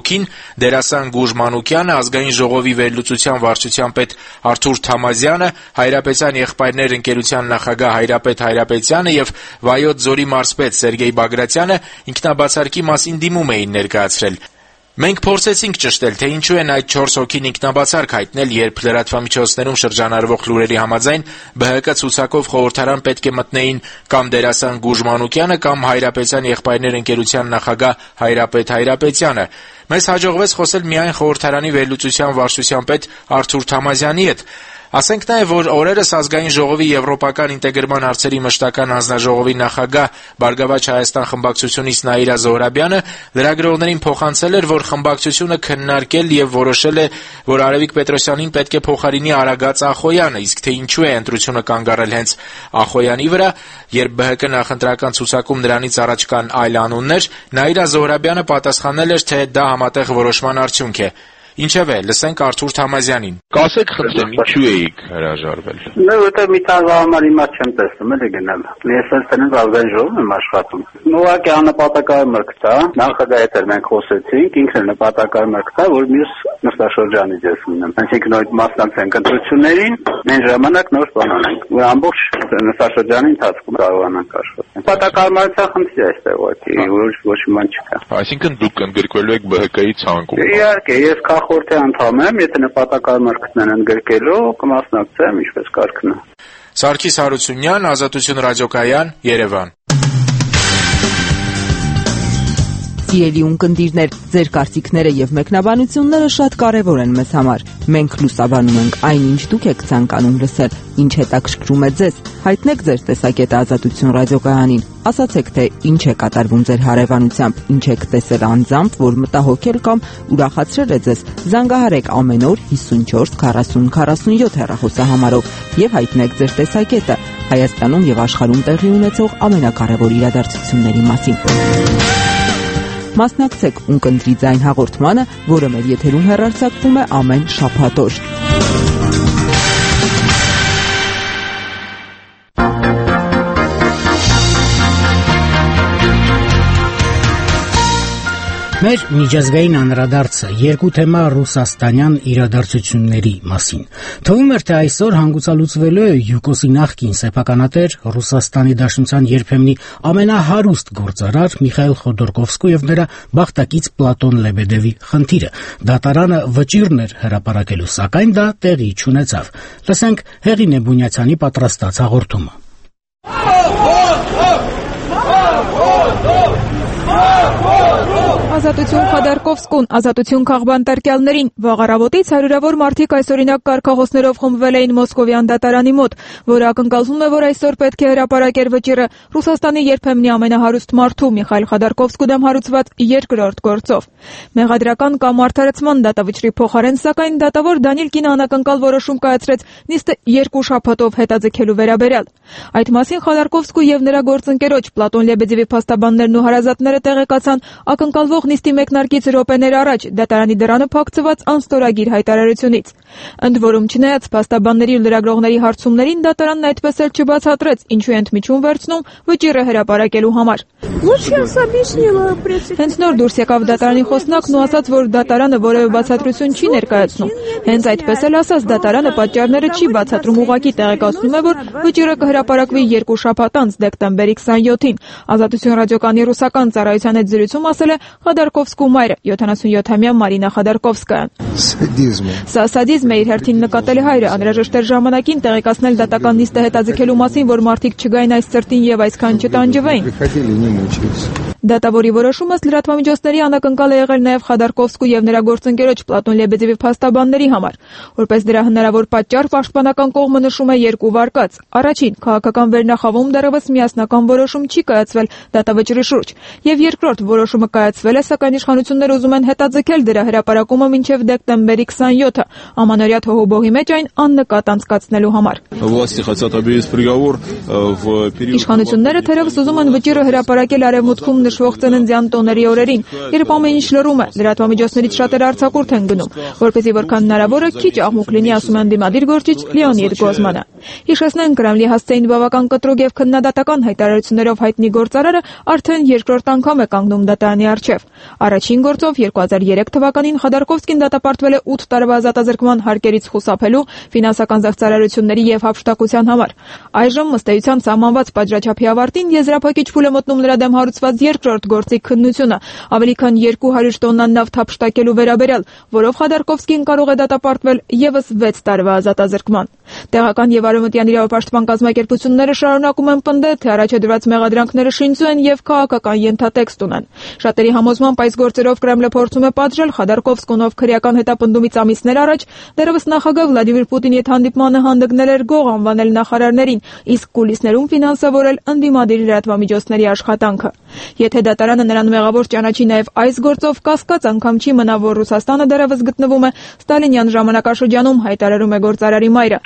Դերասան Գուժ Մանուկյանը, ազգային ժողովի վերլուծության վարչության պետ Արթուր Թամազյանը, Հայրապետյան եղբայրներ ընկերության նախագահ Հայրապետ Հայրապետյանը եւ Վայոց ձորի մարզպետ Սերգեյ Բագրատյանը ինքնաբացարկի մասին դիմում էին ներկայացրել։ Մենք փորձեցինք ճշտել, թե ինչու են այդ 4 հոգին ինքնաբացարկ հայտնել, երբ լրատվամիջոցներում շրջանառվող լուրերի համաձայն ԲՀԿ ցուցակով խորհրդարան պետք է մտնեին կամ դերասան Գուժ Մանուկյանը կամ Հայրապետյան եղբայրներ ընկերության նախագահ Հայրապետ Հայրապետյանը։ Մեզ հաջողվեց խոսել միայն խորհրդարանի վերլուծության վարչության պետ Արթուր Թամազյանի հետ։ Ասենք նաև, որ օրերս ազգային ժողովի եվրոպական ինտեգրման հարցերի մշտական հանձնաժողովի նախագահ Բարգավաճ Հայաստան խմբակցությունից Նաիրա Զոհրաբյանը լրագրողներին փոխանցել էր, որ խմբակցությունը քննարկել եւ որոշել է, որ Արևիկ Պետրոսյանին պետք է փոխարինի Արագած Ախոյանը, իսկ թե ինչու է ընտրությունը կանգ առել հենց Ախոյանի վրա, երբ ԲՀԿ նախընտրական ցուցակում նրանից առաջ կան այլ անուններ, Նաիրա Զոհրաբյանը պատասխանել էր, թե դա համատեղ որոշման արդյունք է։ Ինչևէ, լսենք Արթուր Թամազյանին։ Կասեք խնդրեմ, ինչու էիք հրաժարվել։ Որտեղ մի տաղավարի մաս չեմ տեսնում, էլի գնալ։ Ես այստեղ ազգային ժողովում եմ աշխատում։ Ուղղակի աննպատակարար մրգ տա, նախագահի հետ մենք խոսեցինք, ինքն էլ նպատակարար մրգ տա, որ մյուս նստաշրջանի դես ունեմ։ Այսինքն այդ մասնակցենք ընտրություններին, այն ժամանակ նոր բան անենք։ Ու ամբողջ նստաշրջանի ընթացքում կարողանանք աշխատել։ Նպատակարարության խնդիր է այստեղ ուղղակի, ոչ մի բան չկա։ Այսինքն դուք ընդգրկվելու եք ԲՀԿ-ի ցանկում։ Իհարկե, ես խորհրդի անդամ եմ, եթե նպատակարար գտնեն ընդգրկելու, կմասնակցեմ, ինչպես կարգն է։ Սարգիս Հարությունյան, Ազատություն ռադիոկայան, Երևան։ Սիրելի ունկնդիրներ, ձեր կարծիքները եւ մեկնաբանությունները շատ կարեւոր են մեզ համար։ Մենք լուսաբանում ենք այն, ինչ դուք եք ցանկանում լսել, ինչ հետաքրքրում է ձեզ։ Հայտնեք ձեր տեսակետը Ազատություն ռադիոկայանին։ Ասացեք, թե ինչ է կատարվում ձեր հարևանությամբ, ինչ եք տեսել անձամբ, որ մտահոգել կամ ուրախացրել է ձեզ։ Զանգահարեք ամեն օր 54 40 47 հեռախոսահամարով եւ հայտնեք ձեր տեսակետը Հայաստանում եւ աշխարհում տեղի ունեցող ամենակարևոր իրադարձությունների մասին։ Մասնակցեք ունկնդրի ձայն հաղորդմանը, որը մեր եթերում հեռարձակվում է ամեն շաբաթ օր։ Մեր միջազգային անդրադարձը երկու թեմա ռուսաստանյան իրադարձությունների մասին։ Թվում էր, թե այսօր հանգուցալուծվելու է Յուկոսի նախկին սեփականատեր Ռուսաստանի Դաշնության երբեմնի ամենահարուստ գործարար Միխայիլ Խոդորկովսկու եւ նրա բախտակից Պլատոն Լեբեդևի խնդիրը։ Դատարանը վճիռն էր հրապարակելու, սակայն դա տեղի չունեցավ։ Լսենք Հեղինե Բունյացյանի պատրաստած հաղորդումը։ Ազատություն Խոդորկովսկուն, ազատություն քաղբանտարկյալներին։ Վաղ առավոտից հարյուրավոր մարդիկ այսօրինակ կարգախոսներով խմբվել էին Մոսկովյան դատարանի մոտ, որը ակնկալվում է, որ այսօր պետք է հրապարակեր վճիռը Ռուսաստանի երբեմնի ամենահարուստ մարդու Միխայիլ Խոդորկովսկու դեմ հարուցված երկրորդ գործով։ Մեղադրական կամ արդարացման դատավճռի փոխարեն, սակայն դատավոր Դանիել Կինը անակնկալ որոշում կայացրեց նիստը 2 շաբաթով հետաձգելու վերաբերյալ։ Այդ մասին Խոդորկովսկու եւ նրա գործընկերոջ Պլատոն Լեբեդևի փաստաբաններն ու հարազատները տեղեկացան ակնկալվող նիստի մեկնարկից րոպեներ առաջ դատարանի դռանը փակցված անստորագիր հայտարարությունից։ Ընդ որում, չնայած փաստաբանների ու լրագրողների հարցումներին, դատարանն այդպես էլ չբացատրեց, ինչու է ընդմիջում վերցնում վճիռը հրապարակելու համար։ Հենց նոր դուրս եկավ դատարանի խոսնակն ու ասաց, որ դատարանը որևէ բացատրություն չի ներկայացնում։ Հենց այդպես էլ ասաց, դատարանը պատճառները չի բացատրում, ուղղակի տեղեկացնում է, որ վճիռը կհրապարակվի 2 շաբաթ անց դեկտեմբերի 27-ին։ Ազատություն ռադիոկայանի ռուսական ծառայության հետ զրույցում ասել է Խոդորկովսկու մայրը, 77-ամյա Մարինա Խոդորկովսկայան։ Սա սադիզմ է, իր հերթին նկատել է հայրը, անհրաժեշտ էր ժամանակին տեղեկացնել դատական նիստը հետաձգելու մասին, որ մարդիկ չգային այս ծրտին եւ այսքան չտանջվեին։ Դատավորի որոշումը լրատվամիջոցների անակնկալ է եղել նաև Խոդորկովսկու եւ նրա գործընկերոջ Պլատոն Լեբեդևի փաստաբանների համար։ Որպես դրա հնարավոր պատճառ պաշտպանական կողմը նշում է 2 վարկած։ Առաջին, քաղաքական վերնախավում դեռևս միասնական որոշում չի կայացվել դատավճռի շուրջ, եւ երկրորդ, որոշումը կայացվել է, сакայն իշխանությունները ուզում են հետաձգել դրա հրապարակումը մինչև դեկտեմբերի 27-ը, ամանորյա թոհուբողի մեջ այն աննկատ անցկացնելու համար։ Իշխանությունները թերևս ուզում են վճիռը հրապարակել արևմուտքում նշվող ծննդյան տոների օրերին, երբ ամեն ինչ լռում է, լրատվամիջոցներից շատերը արձակուրդ են գնում, որպեսզի որքան հնարավոր է քիչ աղմուկ լինի, ասում է ընդդիմադիր գործիչ Լեոնիդ Գոզմանը։ Հիշեցնենք, Կրեմլի հասցեին բավական կտրուկ եւ քննադատական հայտարարություններով հայտնի գործարարը արդեն երկրորդ անգամ է կանգնում դատարանի առջև։ Առաջին գործով 2003 թվականին Խոդորկովսկին դատապարտվել է 8 տարվա ազատազրկման հարկերից խուսափելու, ֆինանսական զեղծարարությունների եւ հափշտակության համար։ Այժմ ըստ էության սահմանված պատժաչափի ավարտին եզրափակիչ փուլ է մտնում նրա դեմ հարուցված երկրորդ գործի քննությունը, ավելի քան 200 տոննա նավթ հափշտակելու վերաբերյալ, որով Խոդորկովսկին կարող է դատապարտվել եւս 6 տարվա ազատազրկման։ Տեղական եւ արևմտյան իրավապաշտպան կազմակերպությունները շարունակում են պնդել, թե առաջադրված մեղադրանքները շինծու են եւ քաղաքական ենթատեքստ ունեն։ Շատերի համոզմամբ այս գործերով Կրեմլը փորձում է պատժել Խոդորկովսկուն, ով քրեական հետապնդումից ամիսներ առաջ դեռևս նախագահ Վլադիմիր Պուտինի հետ հանդիպմանը հանդգնել էր գող անվանել նախարարներին, իսկ կուլիսներում ֆինանսավորել ընդդիմադիր լրատվամիջոցների աշխատանքը։ Եթե դատարանը նրան մեղավոր ճանաչի նաեւ այս գործով, կասկած անգամ չի մնա, որ Ռուսաստանը դեռևս գտնվում է ստալինյան ժամանակաշրջանում, հայտարարում է գործարարի մայրը։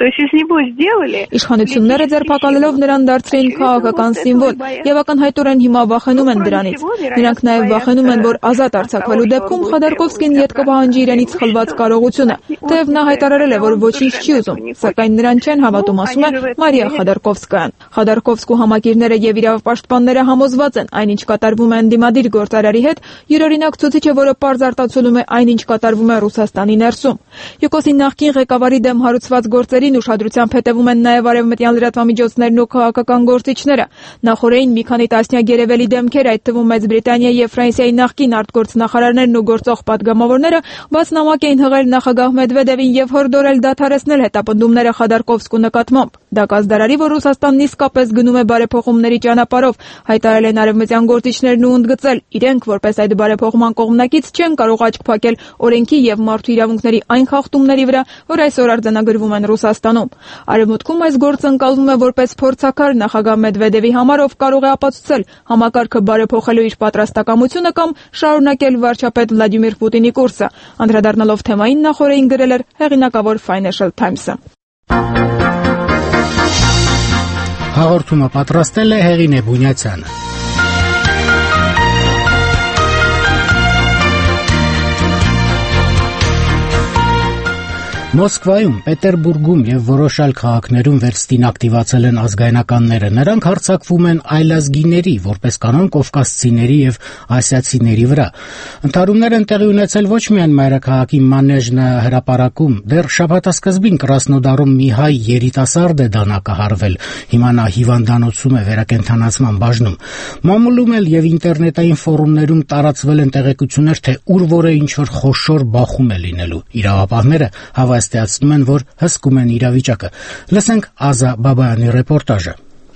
Իշխանությունները ձերբակալելով նրան դարձրին քաղաքական սիմվոլ եւ ակնհայտորեն հիմա վախենում են դրանից։ Նրանք նաեւ վախենում են, որ ազատ արձակվելու դեպքում Խոդորկովսկին ետ կպահանջի իրենից խլված կարողությունը, թեև նա հայտարարել է, որ ոչինչ չի ուզում, սակայն նրան չեն հավատում, ասում է Մարիա Խոդորկովսկայան։ Խոդորկովսկու համակիրները եւ իրավապաշտպանները համոզված են, այնինչ կատարվում է ընդդիմադիր գործարարի հետ, յուրօրինակ ցուցիչ է, որը պարզ արտացոլում է այնինչ կատարվում է Ռուսաստանի ներսում։ Յուկոսի նախկին ղեկավարի դեմ հարուցված գործերին ուշադրությամբ հետևում են նաեւ արևմտյան լրատվամիջոցներն ու քաղաքական գործիչները։ Նախորդին մի քանի տասնյակ երևելի դեմքեր, այդ թվում Մեծ Բրիտանիայի եւ Ֆրանսիայի նախկին արտգործնախարարներն ու գործող падգամավորները բաց նամակ էին հղել նախագահ Մեդվեդևին եւ հորդորել դադարեցնել հետապնդումները Խոդորկովսկու նկատմամբ։ Դա կազդարարի, որ Ռուսաստանն իսկապես գնում է բարեփոխումների ճանապարհով, հայտարարել են արևմտյան գործիչներն ու ընդգծել, իրենք որպես այդ բարեփոխման կողմնակից չեն կարող աչք փակել օրենքի եւ մարդու իրավունքների այն խախտումների վրա, որ այսօր արձանագրվում են Ռուսաստանում։ Արևմուտքում այս գործը ընկալվում է որպես փորձաքար նախագահ Մեդվեդևի համար, ով կարող է ապացուցել համակարգը բարեփոխելու իր պատրաստակամությունը կամ շարունակել վարչապետ Վլադիմիր Պուտինի կուրսը։ Անդրադառնալով թեմային նախորդին գրել էր հեղինակավոր Financial Times-ը։ Հաղորդումը պատրաստել է Հեղինե Բունյացյանը։ Մոսկվայում, Պետերբուրգում եւ որոշ այլ քաղաքներում վերստին ակտիվացել են ազգայնականները։ Նրանք հարձակվում են այլազգիների, որպես կանոն կովկասցիների եւ ասիացիների վրա։ Ընդհարումներ են տեղի ունեցել ոչ միայն մայրաքաղաքի Մանեժնա հրապարակում, դեռ շաբաթասկզբին Կրասնոդարում մի հայ երիտասարդ է դանակահարվել։ Հիմա նա հիվանդանոցում է վերակենդանացման բաժնում։ Մամուլում էլ եւ ինտերնետային ֆորումներում տարածվել են տեղեկություններ, թե ուր որը ինչ որ խոշոր բախում է լինելու։ Իրավապահները հավաստիացնում են, որ հսկում են իրավիճակը։ Լսենք Ազա Բաբայանի ռեպորտաժը։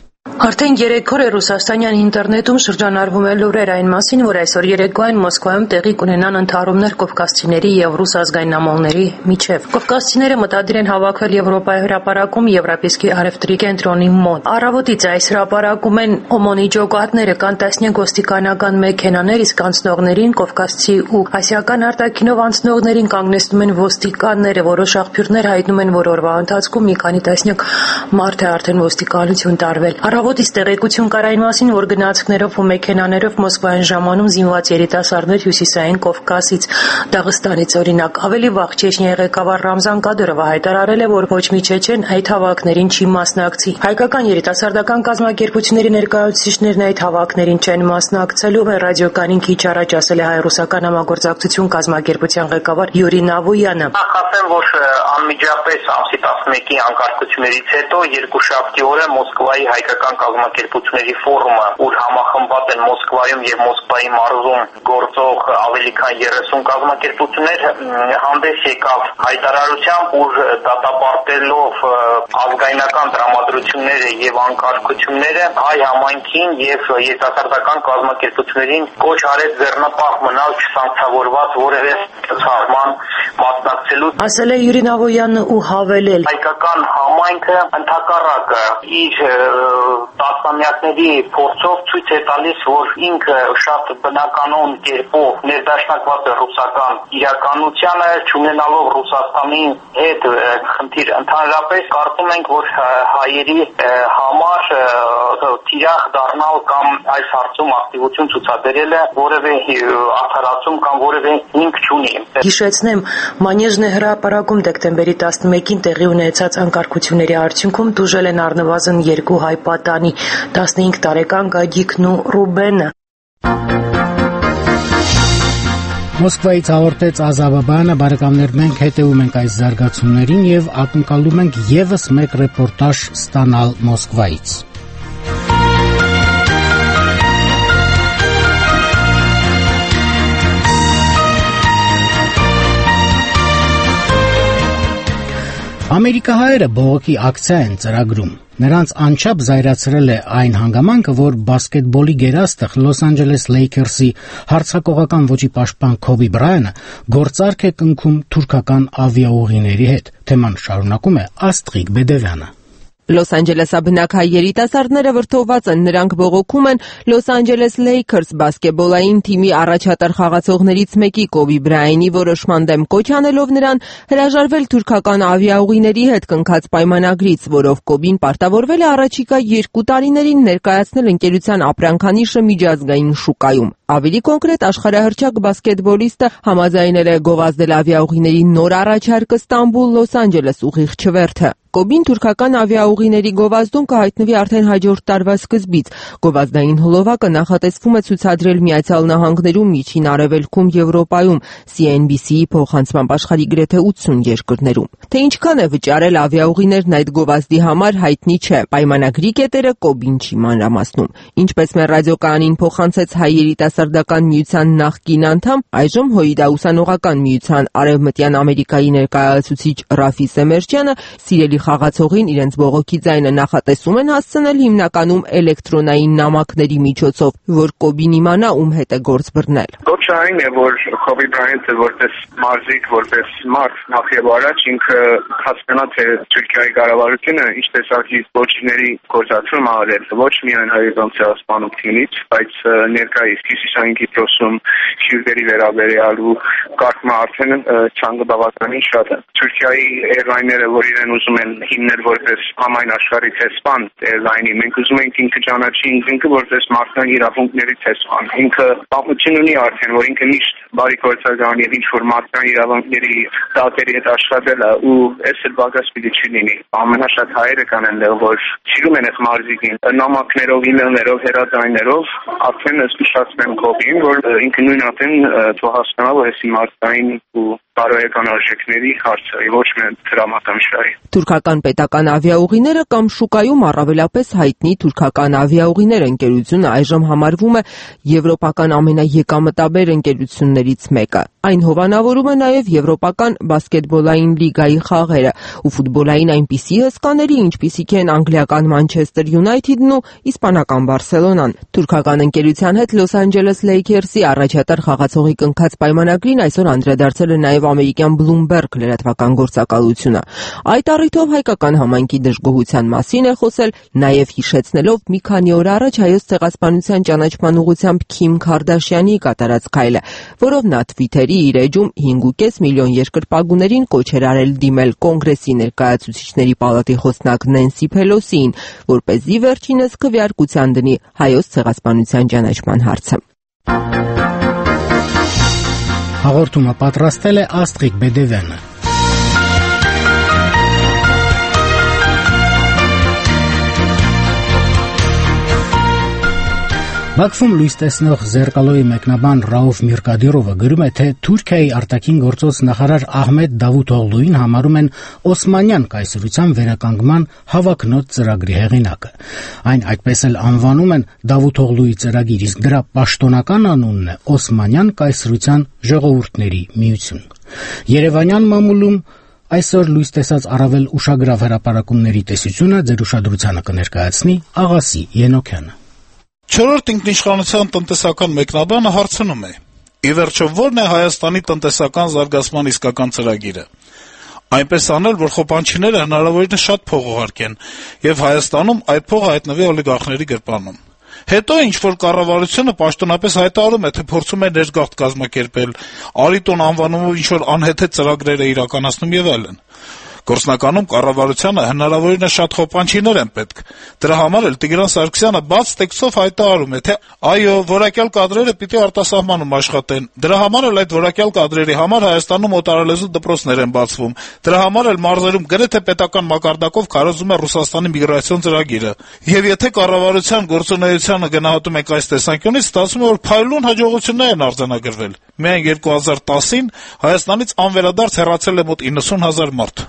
Արդեն 3 օր է ռուսաստանյան ինտերնետում շրջանառվում է լուրեր այն մասին, որ այսօր երեկոյան Մոսկվայում տեղի կունենան ընդհարումներ կովկասցիների եւ ռուս ազգայնամոլների միջև։ Կովկասցիները մտադիր են հավաքվել Եվրոպայի հրապարակում Եվրապիսկի արևտրի կենտրոնի մոտ։ Առավոտից այս հրապարակում են օմոնի ջոկատները, կան տասնյակ ոստիկանական մեքենաներ, իսկ անցնողներին կովկասցի ու ասիական արտաքինով անցնողներին կանգնեցնում են ոստիկանները։ Որոշ աղբյուրներ հայտնում են, որ օրվա ընթացքում մի քանի տասնյակ մարդ է արդեն ոստիկանություն տարվել։ Առավոտից տեղեկություն կար այն մասին, որ գնացքներով ու մեքենաներով Մոսկվայում ժամանում զինված երիտասարդներ հյուսիսային Կովկասից, Դաղստանից օրինակ։ Ավելի վաղ Չեչնիայի ղեկավար Ռամզան Կադիրովը հայտարարել է, որ ոչ մի չեչեն այդ հավաքներին չի մասնակցի։ Հայկական երիտասարդական կազմակերպությունների ներկայացուցիչներն այդ հավաքներին չեն մասնակցելու, ռադիոկանին քիչ առաջ ասել է հայ-ռուսական համագործակցություն կազմակերպության ղեկավար Յուրի Նավոյանը։ Ասեմ, որ անմիջապես ամսի 11-ի անկարգություններից հետո երկուշաբթի օրը Մոսկվայի հայկական կազմակերպությունների ֆորումը, ուր համախմբված են Մոսկվայում եւ Մոսկվայի մարզում գործող ավելի քան 30 կազմակերպություններ, հանդես եկավ հայտարարությամբ, ուր դատապարտելով ազգայնական տրամադրությունները եւ անկարգությունները հայ համայնքին եւ երիտասարդական կազմակերպություններին կոչ արեց ձեռնպահ մնալ չսանքցավորված որևէ ցարման մասնակցելու։ Ասել է Յուրի Նավոյանը ու հավելել. հայկական համայնքը ընդհակառակը իր տասնամյակների փորձով ցույց է տալիս, որ ինքը շատ բնականon կերպով ներդաշնակված է ռուսական իրականությանը, չունենալով Ռուսաստանի հետ խնդիր։ Ընդհանրապես կարծում ենք, որ հայերի համար թիրախ դառնալ կամ այս հարցում ակտիվություն ցուցաբերելը որևէ արդարացում կամ որևէ հիմք չունի։ Հիշեցնեմ, Մանեժն է հրապարակում դեկտեմբերի 11-ին տեղի ունեցած անկարգությունների արդյունքում տուժել են առնվազն 2 հայ պատանի, 15 տարեկան Գագիկն ու Ռուբենը։ Մոսկվայից հաղորդեց Ազավաբանը, բարեկամներ, մենք հետևում ենք այս զարգացումներին եւ ակնկալում ենք եւս մեկ ռեպորտաժ ստանալ Մոսկվայից։ Ամերիկահայերը բողոքի ակցիա են ծրագրում։ Նրանց անչափ զայրացրել է այն հանգամանքը, որ բասկետբոլի գերաստղ Լոս Անջելես Լեյքերսի հարձակողական ոճի պաշտպան Քոբի Բրայանը գործարք է կնքում թուրքական ավիաուղիների հետ։ Թեման շարունակում է Աստղիկ Բեդևյանը։ Լոս Անջելեսաբնակ հայ երիտասարդները վրդովված են, նրանք բողոքում են Լոս Անջելես Լեյքերս բասկետբոլային թիմի առաջատար խաղացողներից մեկի Կոբի Բրայանի որոշման դեմ, կոչ անելով նրան հրաժարվել թուրքական ավիաուղիների հետ կնքած պայմանագրից, որով Կոբին պարտավորվել է առաջիկա 2 տարիներին ներկայացնել ընկերության ապրանքանիշը միջազգային շուկայում։ Ավելի կոնկրետ, աշխարհահռչակ բասկետբոլիստը համաձայնել է գովազդել ավիաուղիների նոր առաջարկը Ստամբուլ-Լոս Անջելես ուղիղ չվերթը։ Կոբին թուրքական ավիաուղիների գովազդում կհայտնվի արդեն հաջորդ տարվա սկզբից։ Գովազդային հոլովակը նախատեսվում է ցուցադրել Միացյալ Նահանգներում, Միջին Արևելքում, Եվրոպայում, CNBC-ի փոխանցմամբ աշխարհի գրեթե 80 երկրներում։ Թե ինչքան է վճարել ավիաուղիներն այդ գովազդի համար, հայտնի չէ։ Պայմանագրի կետերը Կոբին չի մանրամասնում։ Ինչպես մեր ռադիոկայանին փոխանցեց հայ երիտասարդական միության նախկին անդամ, այժմ ՀՅԴ ուսանողական միության Արևմտյան Ամերիկայի ներկայացուցիչ Ռաֆի Սեմերճյանը, սիրելի խաղացողին իրենց բողոքի ձայնը նախատեսում են հասցնել հիմնականում էլեկտրոնային նամակների միջոցով, որ Կոբին իմանա ում հետ է գործ բռնել։ Գոչը այն է, որ Քոբի Բրայանը որպես մարզիկ, որպես մարդ նախ եւ առաջ ինքը հասկանա, թե Թուրքիայի կառավարությունը ինչ տեսակի ոչների գործադրում արել, ոչ միայն հայկական ցեղասպանությունից, բայց ներկայիս Հյուսիսային Կիպրոսում քյուրդերի վերաբերյալ ու կարգმა արդեն ցանկը բավականին շատ է։ Թուրքիայի airline-ները, որ իրեն ուզում են հիմնել որպես համայն աշխարհի տեսփան airline-ի, մենք ուզում ենք ինքը ճանաչի ինքը որպես մարդկային իրավունքների տեսփան։ Ինքը պատմություն ունի արդեն, որ ինքը միշտ բարի գործական եւ ինչ որ մարդկային իրավունքների դատերի հետ աշխատել է ու այս էլ բագաս պիտի չլինի։ Ամենաշատ հայերը կանեն, որ սիրում են այս մարզիկին, նամակներով, email-ներով, հեռարձակներով արդեն զգուշացնեն Կոբին, որ ինքը նույն ատեն թող հասկանա, որ այս մարդկային ու բարոյական արժեքների հարցը ոչ միայն դրամատանշարի։ Թուրքական պետական ավիաուղիները կամ շուկայում առավելապես հայտնի թուրքական ավիաուղիներ ընկերությունը այժմ համարվում է եվրոպական ամենաեկամտաբեր ընկերություններից մեկը։ Այն հովանավորում է նաև եվրոպական բասկետբոլային լիգայի խաղերը ու ֆուտբոլային այնպիսի հսկաների, ինչպիսիք են անգլիական Մանչեսթեր Յունայթեդն ու իսպանական Բարսելոնան։ Թուրքական ընկերության հետ Լոս Անջելես Լեյքերսի առաջատար խաղացողի կնքած պայմանագրին այսօր անդրադարձել է նաև ամերիկյան Bloomberg լրատվական գործակալությունը։ Այդ առիթով հայկական համայնքի դժգոհության մասին է խոսել, նաև հիշեցնելով մի քանի օր առաջ հայոց ցեղասպանության ճանաչման ուղղությամբ Քիմ Քարդաշյանի կատարած քայլը, որով նա Twitter-ի իր էջում 5.5 միլիոն երկրպագուներին կոչ էր արել դիմել Կոնգրեսի ներկայացուցիչների պալատի խոսնակ Նենսի Փելոսիին, որպեսզի վերջինս քվեարկության դնի հայոց ցեղասպանության ճանաչման հարցը։ Հաղորդումը պատրաստել է Աստղիկ Բեդևյանը։ Բաքվում լույս տեսնող Զերկալոյի մեկնաբան Ռաուֆ Միրկադիրովը գրում է, թե Թուրքիայի արտաքին գործոց նախարար Ահմեդ Դավութօղլուին համարում են Օսմանյան կայսրության վերականգնման հավակնոտ ծրագրի հեղինակը։ Այն այդպես էլ անվանում են Դավութօղլուի ծրագիր, իսկ դրա պաշտոնական անունն է Օսմանյան կայսրության ժողովուրդների միություն։ Երևանյան մամուլում այսօր լույս տեսած առավել ուշագրավ հրապարակումների տեսությունը ձեր ուշադրությանը կներկայացնի Աղասի Ենոքյանը։ Չորրորդ ինքնիշխանության տնտեսական մեկնաբանը հարցնում է. ի վերջո ո՞րն է Հայաստանի տնտեսական զարգացման իսկական ծրագիրը։ այնպես անել, որ խոպանչիները հնարավորինս շատ փող ուղարկեն, եւ Հայաստանում այդ փողը հայտնվի օլիգարխների գրպանում։ Հետո ինչ-որ կառավարությունը պաշտոնապես հայտարարում է, թե փորձում է ներգաղթ կազմակերպել, Արիտոն անվանումով ինչ-որ անհեթեթ ծրագրեր է իրականացնում եւ այլն։ Գործնականում կառավարությանը հնարավորինս շատ խոպանչիներ են պետք։ Դրա համար էլ Տիգրան Սարգսյանը բաց տեքստով հայտարարում է, թե այո, որակյալ կադրերը պիտի արտասահմանում աշխատեն։ Դրա համար էլ այդ որակյալ կադրերի համար Հայաստանում օտարալեզու դպրոցներ են բացվում։ Դրա համար էլ մարզերում գրեթե պետական մակարդակով քարոզում է Ռուսաստանի միգրացիոն ծրագիրը։ Եվ եթե կառավարության գործունեությանը գնահատում եք այս տեսանկյունից, ստացվում է, որ փայլուն հաջողություններ են արձանագրվել։ Միայն 2010-ին Հայաստանից անվերադարձ հեռացել է մոտ 90,000 մարդ։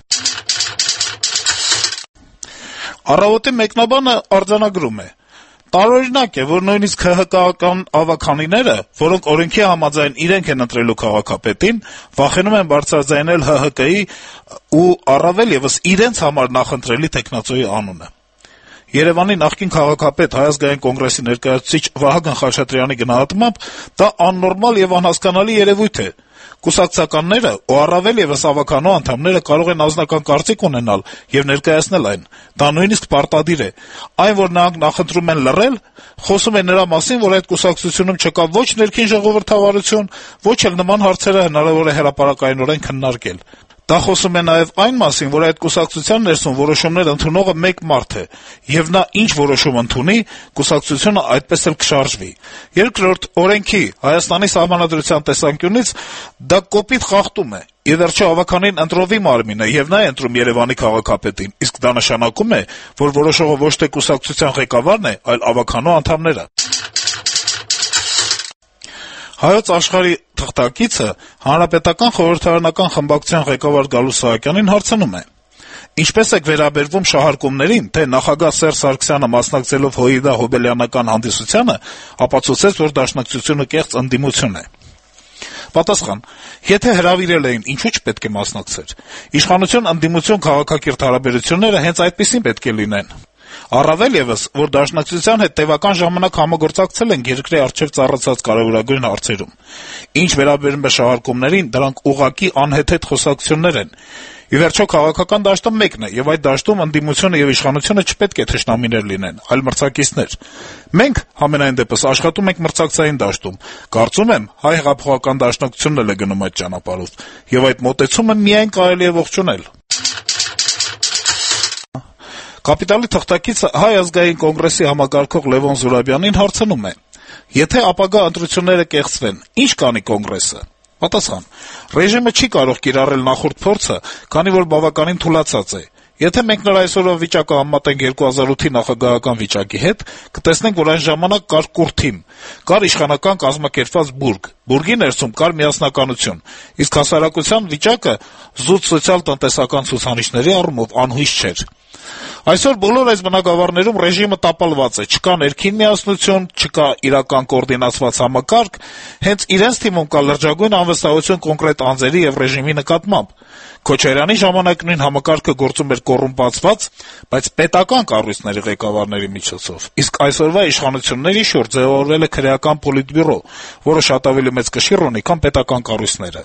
Առավոտի մեկնաբանը արձանագրում է. տարօրինակ է, որ նույնիսկ ՀՀԿ-ական ավագանիները, որոնք օրենքի համաձայն իրենք են ընտրելու քաղաքապետին, վախենում են բարձրաձայնել ՀՀԿ-ի ու առավել եւս իրենց համար նախընտրելի տեխնացուի անունը։ Երևանի նախկին քաղաքապետ Հայ ազգային կոնգրեսի ներկայացուցիչ Վահագն Խաչատրյանի գնահատմամբ դա աննորմալ եւ անհասկանալի երևույթ է։ Կուսակցականները ու առավել եւս ավականո անդամները կարող են անձնական կարծիք ունենալ եւ ներկայացնել այն։ Դա նույնիսկ պարտադիր է։ Այն, որ նրանք նախընտրում են լռել, խոսում է նրա մասին, որ այդ կուսակցությունում չկա ոչ ներքին ժողովրդավարություն, ոչ էլ նման հարցերը հնարավոր է հրապարակայնորեն քննարկել։ Դա խոսում է նաեւ այն մասին, որ այդ կուսակցության ներսում որոշումներ ընդունողը մեկ մարդ է, եւ նա ինչ որոշում ընդունի, կուսակցությունը այդպես էլ կշարժվի։ Երկրորդ, օրենքի Հայաստանի սահմանադրության տեսանկյունից դա կոպիտ խախտում է։ Ի վերջո ավականին ընտրովի մարմին է, եւ նա է ընտրում Երևանի քաղաքապետին, իսկ դա նշանակում է, որ որոշողը ոչ թե կուսակցության ղեկավարն է, այլ ավականո անդամները։ Հայոց աշխարհի թղթակիցը Հանրապետական խորհրդարանական խմբակցության ղեկավար Գալուստ Սահակյանին հարցնում է. ինչպես եք վերաբերվում շահարկումներին, թե նախագահ Սերժ Սարգսյանը մասնակցելով Հոիդա Հոբելյանական հանդիսությանը ապացուցեց, որ դաշնակցությունը կեղծ ընդդիմություն է։ Պատասխան. եթե հրավիրել էին, ինչու՞ չպետք է մասնակցեր։ Իշխանություն ընդդիմություն քաղաքակիրթ հարաբերությունները հենց այդպիսին պետք է լինեն։ Առավել եւս, որ դաշնակցության հետ տևական ժամանակ համագործակցել են երկրի առջեւ ծառացած կարեւորագույն հարցերում։ Ինչ վերաբերում է շահարկումներին, դրանք ուղղակի անհեթեթ խոսակցություններ են։ Ի վերջո քաղաքական դաշտը մեկն է, եւ այդ դաշտում ընդդիմությունը եւ իշխանությունը չպետք է թշնամիներ լինեն, այլ մրցակիցներ։ Մենք համենայն դեպս աշխատում ենք մրցակցային դաշտում։ Կարծում եմ, հայ հեղափոխական դաշնակցությունն էլ է գնում այդ ճանապարհով, եւ այդ մոտեցումը միայն կարելի է ողջունել։ Կապիտալի թղթակիցը Հայ ազգային կոնգրեսի համակարգող Լևոն Զուրաբյանին հարցնում է. եթե ապագա ընտրությունները կեղծվեն, ի՞նչ կանի կոնգրեսը։ Պատասխան. ռեժիմը չի կարող կիրառել նախորդ փորձը, քանի որ բավականին թուլացած է։ Եթե մենք նրա այսօրվա վիճակը համատենք 2008-ի նախագահական վիճակի հետ, կտեսնենք, որ այն ժամանակ կար կուրթիմ, կար իշխանական կազմակերպված բուրգ, բուրգի ներսում կար միասնականություն, իսկ հասարակության վիճակը զուտ սոցիալ-տնտեսական ցուցանիշների առումով անհույս չէր։ Այսօր բոլոր այս բնագավառներում ռեժիմը տապալված է, չկա ներքին միասնություն, չկա իրական կոորդինացված համակարգ, հենց իրենց թիմում կա լրջագույն անվստահություն կոնկրետ անձերի եւ ռեժիմի նկատմամբ։ Քոչարյանի ժամանակ նույն համակարգը գործում էր կոռումպացված, բայց պետական կառույցների ղեկավարների միջոցով, իսկ այսօրվա իշխանությունների շուրջ ձևավորվել է քրեական պոլիտբյուրո, որը շատ ավելի մեծ կշիռ ունի, քան պետական կառույցները։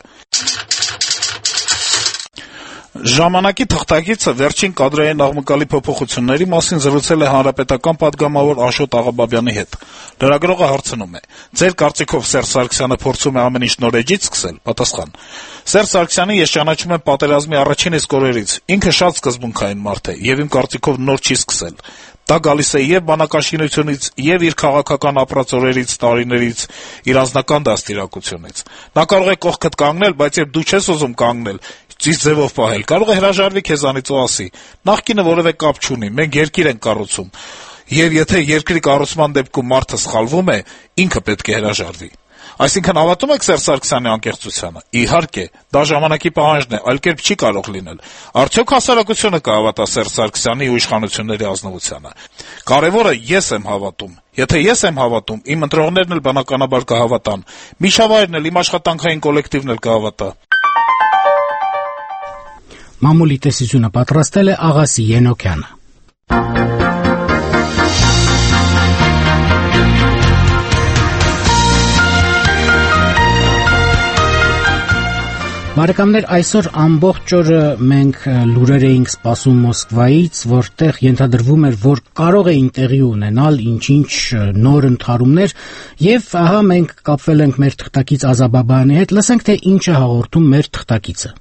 Ժամանակի թղթակիցը վերջին կադրային աղմկալի փոփոխությունների մասին զրուցել է հանրապետական պատգամավոր Աշոտ Աղաբաբյանի հետ։ Լրագրողը հարցնում է. ձեր կարծիքով Սերժ Սարգսյանը փորձում է ամեն ինչ նոր էջից սկսել։ Պատասխան. Սերժ Սարգսյանին ես ճանաչում եմ պատերազմի առաջին իսկ օրերից։ Ինքը շատ սկզբունքային մարդ է եւ իմ կարծիքով նոր չի սկսել։ Դա գալիս է եւ բանակաշինությունից, եւ իր քաղաքական ապրած օրերից, տարիներից, իր անձնական դաստիարակությունից։ Նա կարող է կողքդ կանգնել, բայց երբ դու չես ուզում կանգնել, ճիշտ ձևով պահել, կարող է հրաժարվի քեզանից ու ասի. նախկինը որևէ կապ չունի, մենք երկիր ենք կառուցում։ Եվ եթե երկրի կառուցման դեպքում մարդը սխալվում է, ինքը պետք է հրաժարվի։ Այսինքն հավատում եք Սերժ Սարգսյանի անկեղծությանը։ Իհարկե, դա ժամանակի պահանջն է, այլ կերպ չի կարող լինել։ Արդյոք հասարակությունը կհավատա Սերժ Սարգսյանի ու իշխանությունների ազնվությանը։ Կարևորը ես եմ հավատում։ Եթե ես եմ հավատում, իմ ընտրողներն էլ բնականաբար կհավատան։ Միջավայրն էլ, իմ աշխատանքային կոլեկտիվն էլ կհավատա։ Մամուլի տեսությունը պատրաստել է Աղասի Ենոքյանը։ Բարեկամներ, այսօր ամբողջ օրը մենք լուրեր էինք սպասում Մոսկվայից, որտեղ ենթադրվում էր, որ կարող էին տեղի ունենալ ինչ-ինչ նոր ընդհարումներ, եւ ահա մենք կապվել ենք մեր թղթակից Ազաբաբայանի հետ, լսենք թե ինչ է հաղորդում մեր թղթակիցը։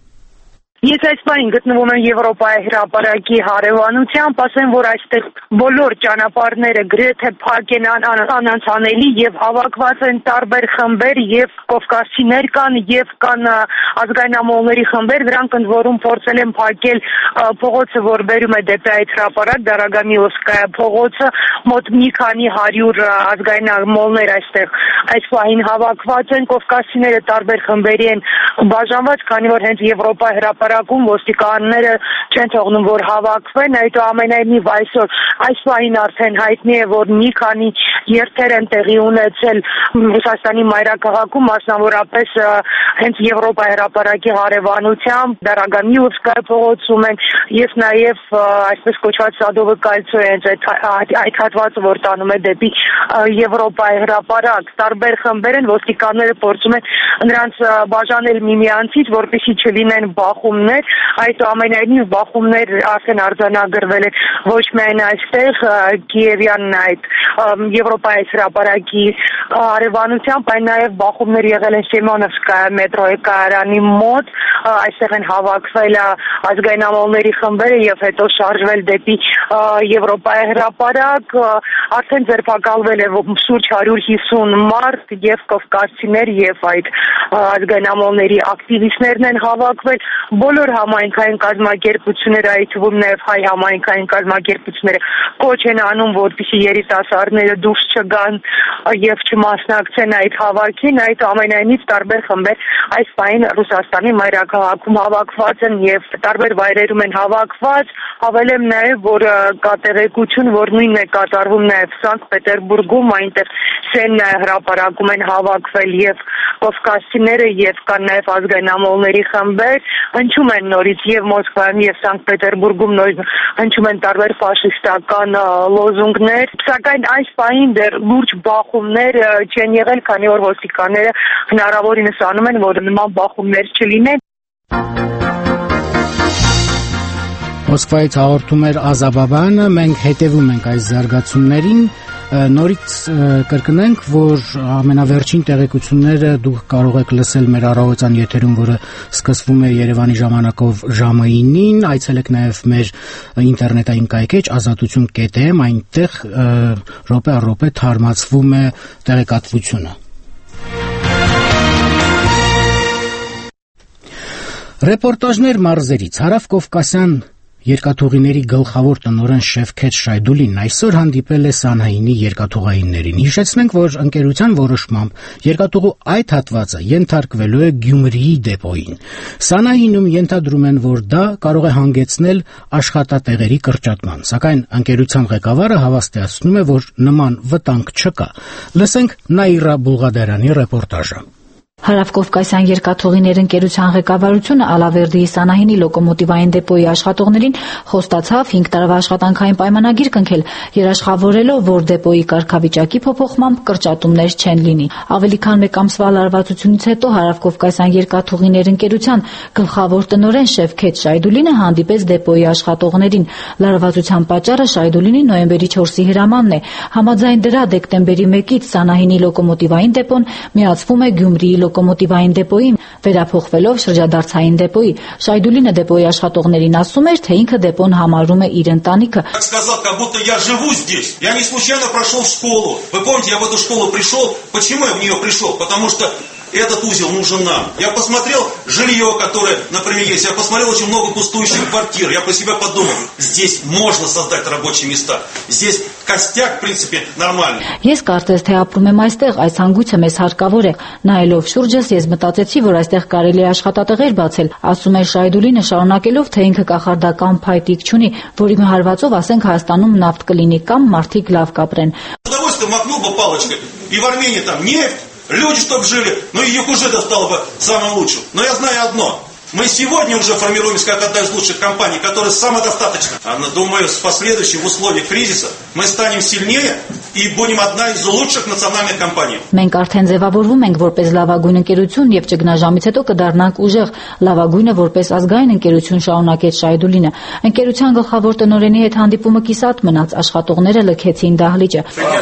Ես այս պահին գտնվում եմ Եվրոպայի հրապարակի հարևանությամբ, ասեմ, որ այստեղ բոլոր ճանապարհները գրեթե փակ են, անանցանելի եւ հավաքված են տարբեր խմբեր եւ կովկասցիներ կան եւ կան ազգայնամոլների խմբեր, դրանք ընդ որում փորձել են փակել փողոցը, որ բերում է դեպի այդ հրապարակ, Դարագամիովսկայա փողոցը, մոտ մի քանի 100 ազգայնամոլներ այստեղ այս պահին հավաքված են, կովկասցիները տարբեր խմբերի են բաժանված, քանի որ հենց Եվրոպայի հրապարակում ոստիկանները չեն թողնում, որ հավաքվեն, այդուամենայնիվ այսօր այս պահին արդեն հայտնի է, որ մի քանի երթեր են տեղի ունեցել Ռուսաստանի մայրաքաղաքում, մասնավորապես հենց Եվրոպայի հրապարակի հարևանությամբ, Դարագամիովսկայա փողոցում են եւ նաեւ այսպես կոչված Սադովը կալցո է հենց այդ հատվածը, որ տանում է դեպի Եվրոպայի հրապարակ, տարբեր խմբեր են, ոստիկանները փորձում են նրանց բաժանել միմյանցից, որպեսզի չլինեն բախումներ, այդուամենայնիվ բախումներ արդեն արձանագրվել են ոչ միայն այստեղ Կիևյան այդ Եվրոպայի հրապարակի հարևանությամբ, այլ նաև բախումներ եղել են Սեմոնովսկայա մետրոյի կայարանի մոտ, այստեղ են հավաքվել ազգայնամոլների խմբերը եւ հետո շարժվել դեպի Եվրոպայի հրապարակ, արդեն ձերբակալվել է շուրջ 150 մարդ եւ կովկասցիներ եւ այդ ազգայնամոլների ակտիվիստներն են հավաքվել, բոլոր համայնքային կազմակերպությունները, այդ թվում նաև հայ համայնքային կազմակերպությունները կոչ են անում, որպեսզի երիտասարդները դուրս չգան եւ չմասնակցեն այդ հավաքին, այդ ամենայնիվ տարբեր խմբեր այս պահին Ռուսաստանի մայրաքաղաքում հավաքված են եւ տարբեր վայրերում են հավաքված, հավելեմ նաեւ, որ կա տեղեկություն, որ նույնն է կատարվում նաեւ Սանկտ Պետերբուրգում, այնտեղ Սեննա հրապարակում են հավաքվել եւ կովկասցիները եւ կան նաեւ ազգայնամոլների խմբեր, հնչում են նորից եւ Մոսկվայում եւ Սանկտ Պետերբուրգում նորից հնչում են տարբեր ֆաշիստական լոզունգներ, սակայն այս պահին դեռ լուրջ բախումներ չեն եղել, քանի որ ոստիկանները հնարավորինս անում են, որ նման բախումներ չլինեն։ Մոսկվայից հաղորդում էր Ազաբաբայանը, մենք հետևում ենք այս զարգացումներին, նորից կրկնենք, որ ամենավերջին տեղեկությունները դուք կարող եք լսել մեր առավոտյան եթերում, որը սկսվում է Երևանի ժամանակով ժամը 9-ին, այցելեք նաև մեր ինտերնետային կայքեջ azatutun.am, այնտեղ րոպե առ րոպե թարմացվում է տեղեկատվությունը։ Ռեպորտաժներ մարզերից Հարավկովկասյան երկաթուղիների գլխավոր տնօրեն Շևքեթ Շայդուլին այսօր հանդիպել է Սանհայինի երկաթուղայիններին։ Հիշեցնենք, որ ընկերության որոշմամբ երկաթուղու այդ հատվածը ենթարկվելու է Գյումրիի դեպոյին։ Սանհայինում ենթադրում են, որ դա կարող է հանգեցնել աշխատատեղերի կրճատման, սակայն ընկերության ղեկավարը հավաստիացնում է, որ նման վտանգ չկա։ Լսենք Նաիրա Բուլղադարյանի ռեպորտաժը։ Հարավկովկասյան երկաթուղիներ ընկերության ղեկավարությունը Ալավերդիի Սանահինի լոկոմոտիվային դեպոյի աշխատողներին խոստացավ 5 տարվա աշխատանքային պայմանագիր կնքել, երաշխավորելով, որ դեպոյի կարգավիճակի փոփոխմամբ կրճատումներ չեն լինի։ Ավելի քան 1 ամսվա լարվածությունից հետո Հարավկովկասյան երկաթուղիներ ընկերության գլխավոր տնօրեն Շևքեթ Շայդուլինը հանդիպեց դեպոյի աշխատողներին։ Լարվածության պատճառը Շայդուլինի նոյեմբերի 4-ի հրամանն է։ Համաձայն դրա դեկտեմբերի 1-ից Սանահինի լոկոմոտիվային դեպոն միացվում է Գյումրիի լոկոմոտիվային դեպոյին, վերափոխվելով շրջադարձային դեպոյի։ Շայդուլինը դեպոյի աշխատողներին ասում էր, թե ինքը դեպոն համարում է իր ընտանիքը։ Сказал, как будто я живу здесь. Я не случайно прошел школу. Вы помните, я в эту школу пришел. Почему я в нее пришел? Потому что этот узел нужен нам. Я посмотрел жилье, которое, например, есть. Я посмотрел очень много пустующих квартир. Я про себя подумал, здесь можно создать рабочие места. Здесь костяк, в принципе, нормальный. Ես կարծես թե ապրում եմ այստեղ, այս հանգույցը մեզ հարկավոր է։ Նայելով շուրջս, ես մտածեցի, որ այստեղ կարելի է աշխատատեղեր բացել, ասում է Շայդուլինը, շարունակելով, թե ինքը կախարդական փայտիկ չունի, որի հարվածով ասենք Հայաստանում նավթ կլինի կամ մարդիկ լավ կապրեն։ Удовольствие махнул бы палочкой. И в Армении там нефть. Люди, чтоб жили, но и их уже достало бы самым лучшим. Но я знаю одно. Мы сегодня уже формируемся как одна из лучших компаний, которая самодостаточна. Думаю, в последующих условиях кризиса мы станем сильнее и будем одна из лучших национальных компаний. Մենք արդեն ձևավորվում ենք որպես լավագույն ընկերություն եւ ճգնաժամից հետո կդառնանք ուժեղ լավագույնը որպես ազգային ընկերություն շարունակեց Շայդուլինը։ Ընկերության գլխավոր տնօրենի հետ հանդիպումը կիսատ մնաց, աշխատողները լքեցին դահլիճը։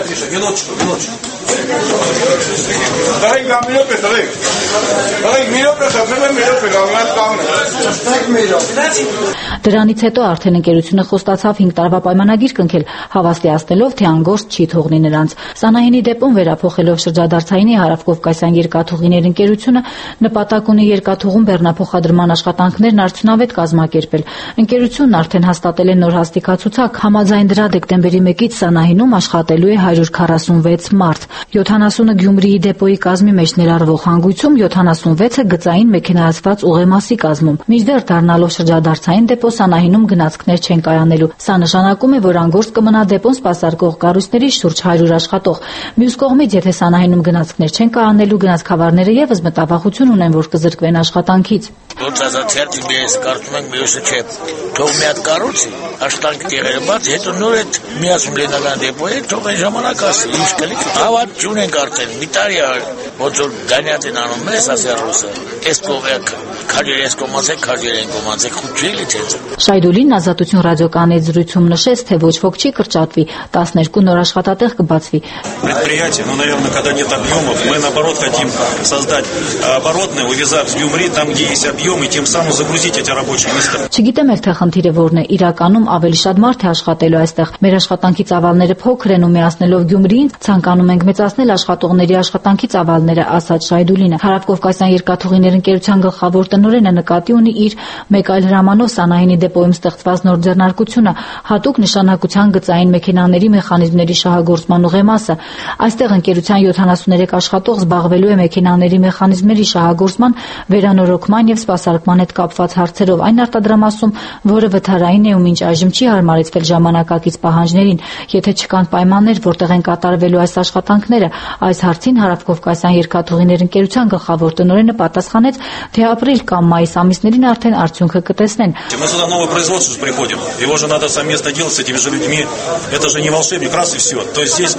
Դրանից հետո արդեն ընկերությունը խոստացավ 5 տարվա պայմանագիր կնքել, հավաստիացնելով, թե անգործ չի թողնի նրանց։ Սանահինի դեպքում վերափոխելով շրջադարձայինի Հարավկովկասյան երկաթուղիներ ընկերությունը նպատակ ունի երկաթուղում բեռնափոխադրման աշխատանքներն արդյունավետ կազմակերպել։ Ընկերությունն արդեն հաստատել է նոր հաստիքացուցակ, համաձայն դրա դեկտեմբերի 1-ից Սանահինում աշխատելու է 146 մարդ։ 70-ը Գյումրիի դեպոյի կազմի մեջ ներառվող հանգույցում, 76-ը գծային մեքենայացված ուղեմասի կազմում։ Մինչդեռ դառնալով շրջադարձային դեպո Սանահինում գնացքներ չեն կայանելու։ Սա նշանակում է, որ անգործ կմնա դեպոն սպասարկող կառույցների շուրջ 100 աշխատող։ Մյուս կողմից, եթե Սանահինում գնացքներ չեն կայանելու, գնացքավարները եւս մտավախություն ունեն, որ կզրկվեն աշխատանքից։ Ոչ ազատյալի մեզ կարծում ենք մյուսը չէ։ Թող մի հատ կառույցի աշխատանք տեղերը բաց, հետո նոր այդ միացում լենական դեպոյի թող այն ժամանակ ասի, ինչ կլինի։ Հավատ չունենք արդեն, մի տարի ոնց որ գանյաց են անում մեզ ասի ռուսը։ Այս կողմը քաջերես կոմացեք, քաջերեն կոմացեք, խուտ չի լիցեց։ Շայդուլին Ազատություն ռադիոկայանի զրույցում նշեց, թե ոչ ոք չի կրճատվի, 12 նոր աշխատատեղ կբացվի։ Предприятие, наверное, когда нет объемов, мы наоборот хотим создать оборотное, увязав в Гюмри, там, где есть объем, и тем самым загрузить эти рабочие места. Չգիտեմ էլ թե խնդիրը որն է, իրականում ավելի շատ մարդ է աշխատելու այստեղ։ Մեր աշխատանքի ծավալները փոքր են ու միացնելով Գյումրիին ցանկանում ենք մեծացնել աշխատողների աշխատանքի ծավալները, ասաց Շայդուլինը։ Հարավկովկասյան երկաթուղիներ ընկերության գլխավոր տնօրենը նկատի ունի իր մեկ այլ հրամանով Սանահինի դեպոյում ստեղծված նոր ձեռնարկությունը, հատուկ նշանակության գծային մեքենաների մեխանիզմների շահագործման ուղեմասը։ Այստեղ ընկերության 73 աշխատող զբաղվելու է մեքենաների մեխանիզմների շահագործման, վերանորոգման եւ սպասարկման հետ կապված հարցերով այն արտադրամասում, որը վթարային է ու մինչ այժմ չի հարմարեցվել ժամանակակից պահանջներին։ Եթե չկան պայմաններ, որտեղ են կատարվելու այս աշխատանքները, այս հարցին Հարավկովկասյան երկաթուղիներ ընկերության գլխավոր տնօրենը պատասխանեց, թե ապրիլ կամ մայիս ամիսներին արդեն արդյունքը կտեսնեն։ Мы сюда новое производство приходим, его же надо совместно делать с этими же людьми. Это же не волшебник, раз и все. То есть здесь,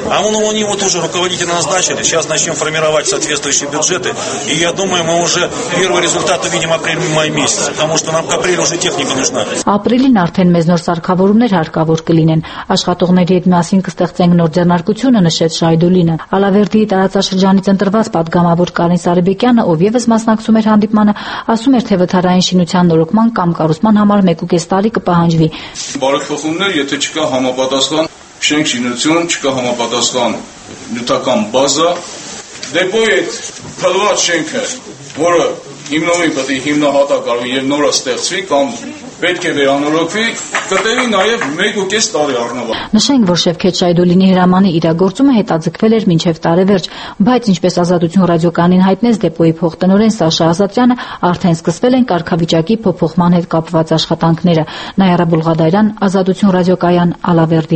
у него тоже руководители назначили. Сейчас начнем формировать соответствующие бюджеты. И я думаю, мы уже первый результат увидим апрель-май месяц, потому что нам к апрелю уже техника нужна. Ապրիլին արդեն մեզ նոր սարքավորումներ հարկավոր կլինեն։ Աշխատողների հետ միասին կստեղծենք նոր ձեռնարկությունը, նշեց Շայդուլինը։ Ալավերդիի տարածաշրջանից ընտրված պատգամավոր Կարեն Սարիբեկյանը, ով եւս մասնակցում էր հանդիպմանը, ասում էր, թե վթարային շինության նորոգման կամ կառուցման համար 1.5 տարի կպահանջվի։ Բարեփոխումներ, եթե չկա համապատասխան շենք շինություն, չկա համապատասխան նյութական բազա, դեպոյի այդ փլված շենքը, որը հիմնովին պետք է հիմնահատակ արվի եւ նորը ստեղծվի կամ պետք է վերանորոգվի, կտևի նաեւ 1.5 տարի առնվազն։ Նշենք, որ Շևքեթ Շայդուլինի հրամանի իրագործումը հետաձգվել էր մինչև տարեվերջ, բայց ինչպես Ազատություն ռադիոկայանին հայտնեց դեպոյի փոխտնօրեն Սաշա Ազատյանը, արդեն սկսվել են կարգավիճակի փոփոխման հետ կապված աշխատանքները։ Նայարա Բուլղադարյան, Ազատություն ռադիոկայան, Ալավերդի։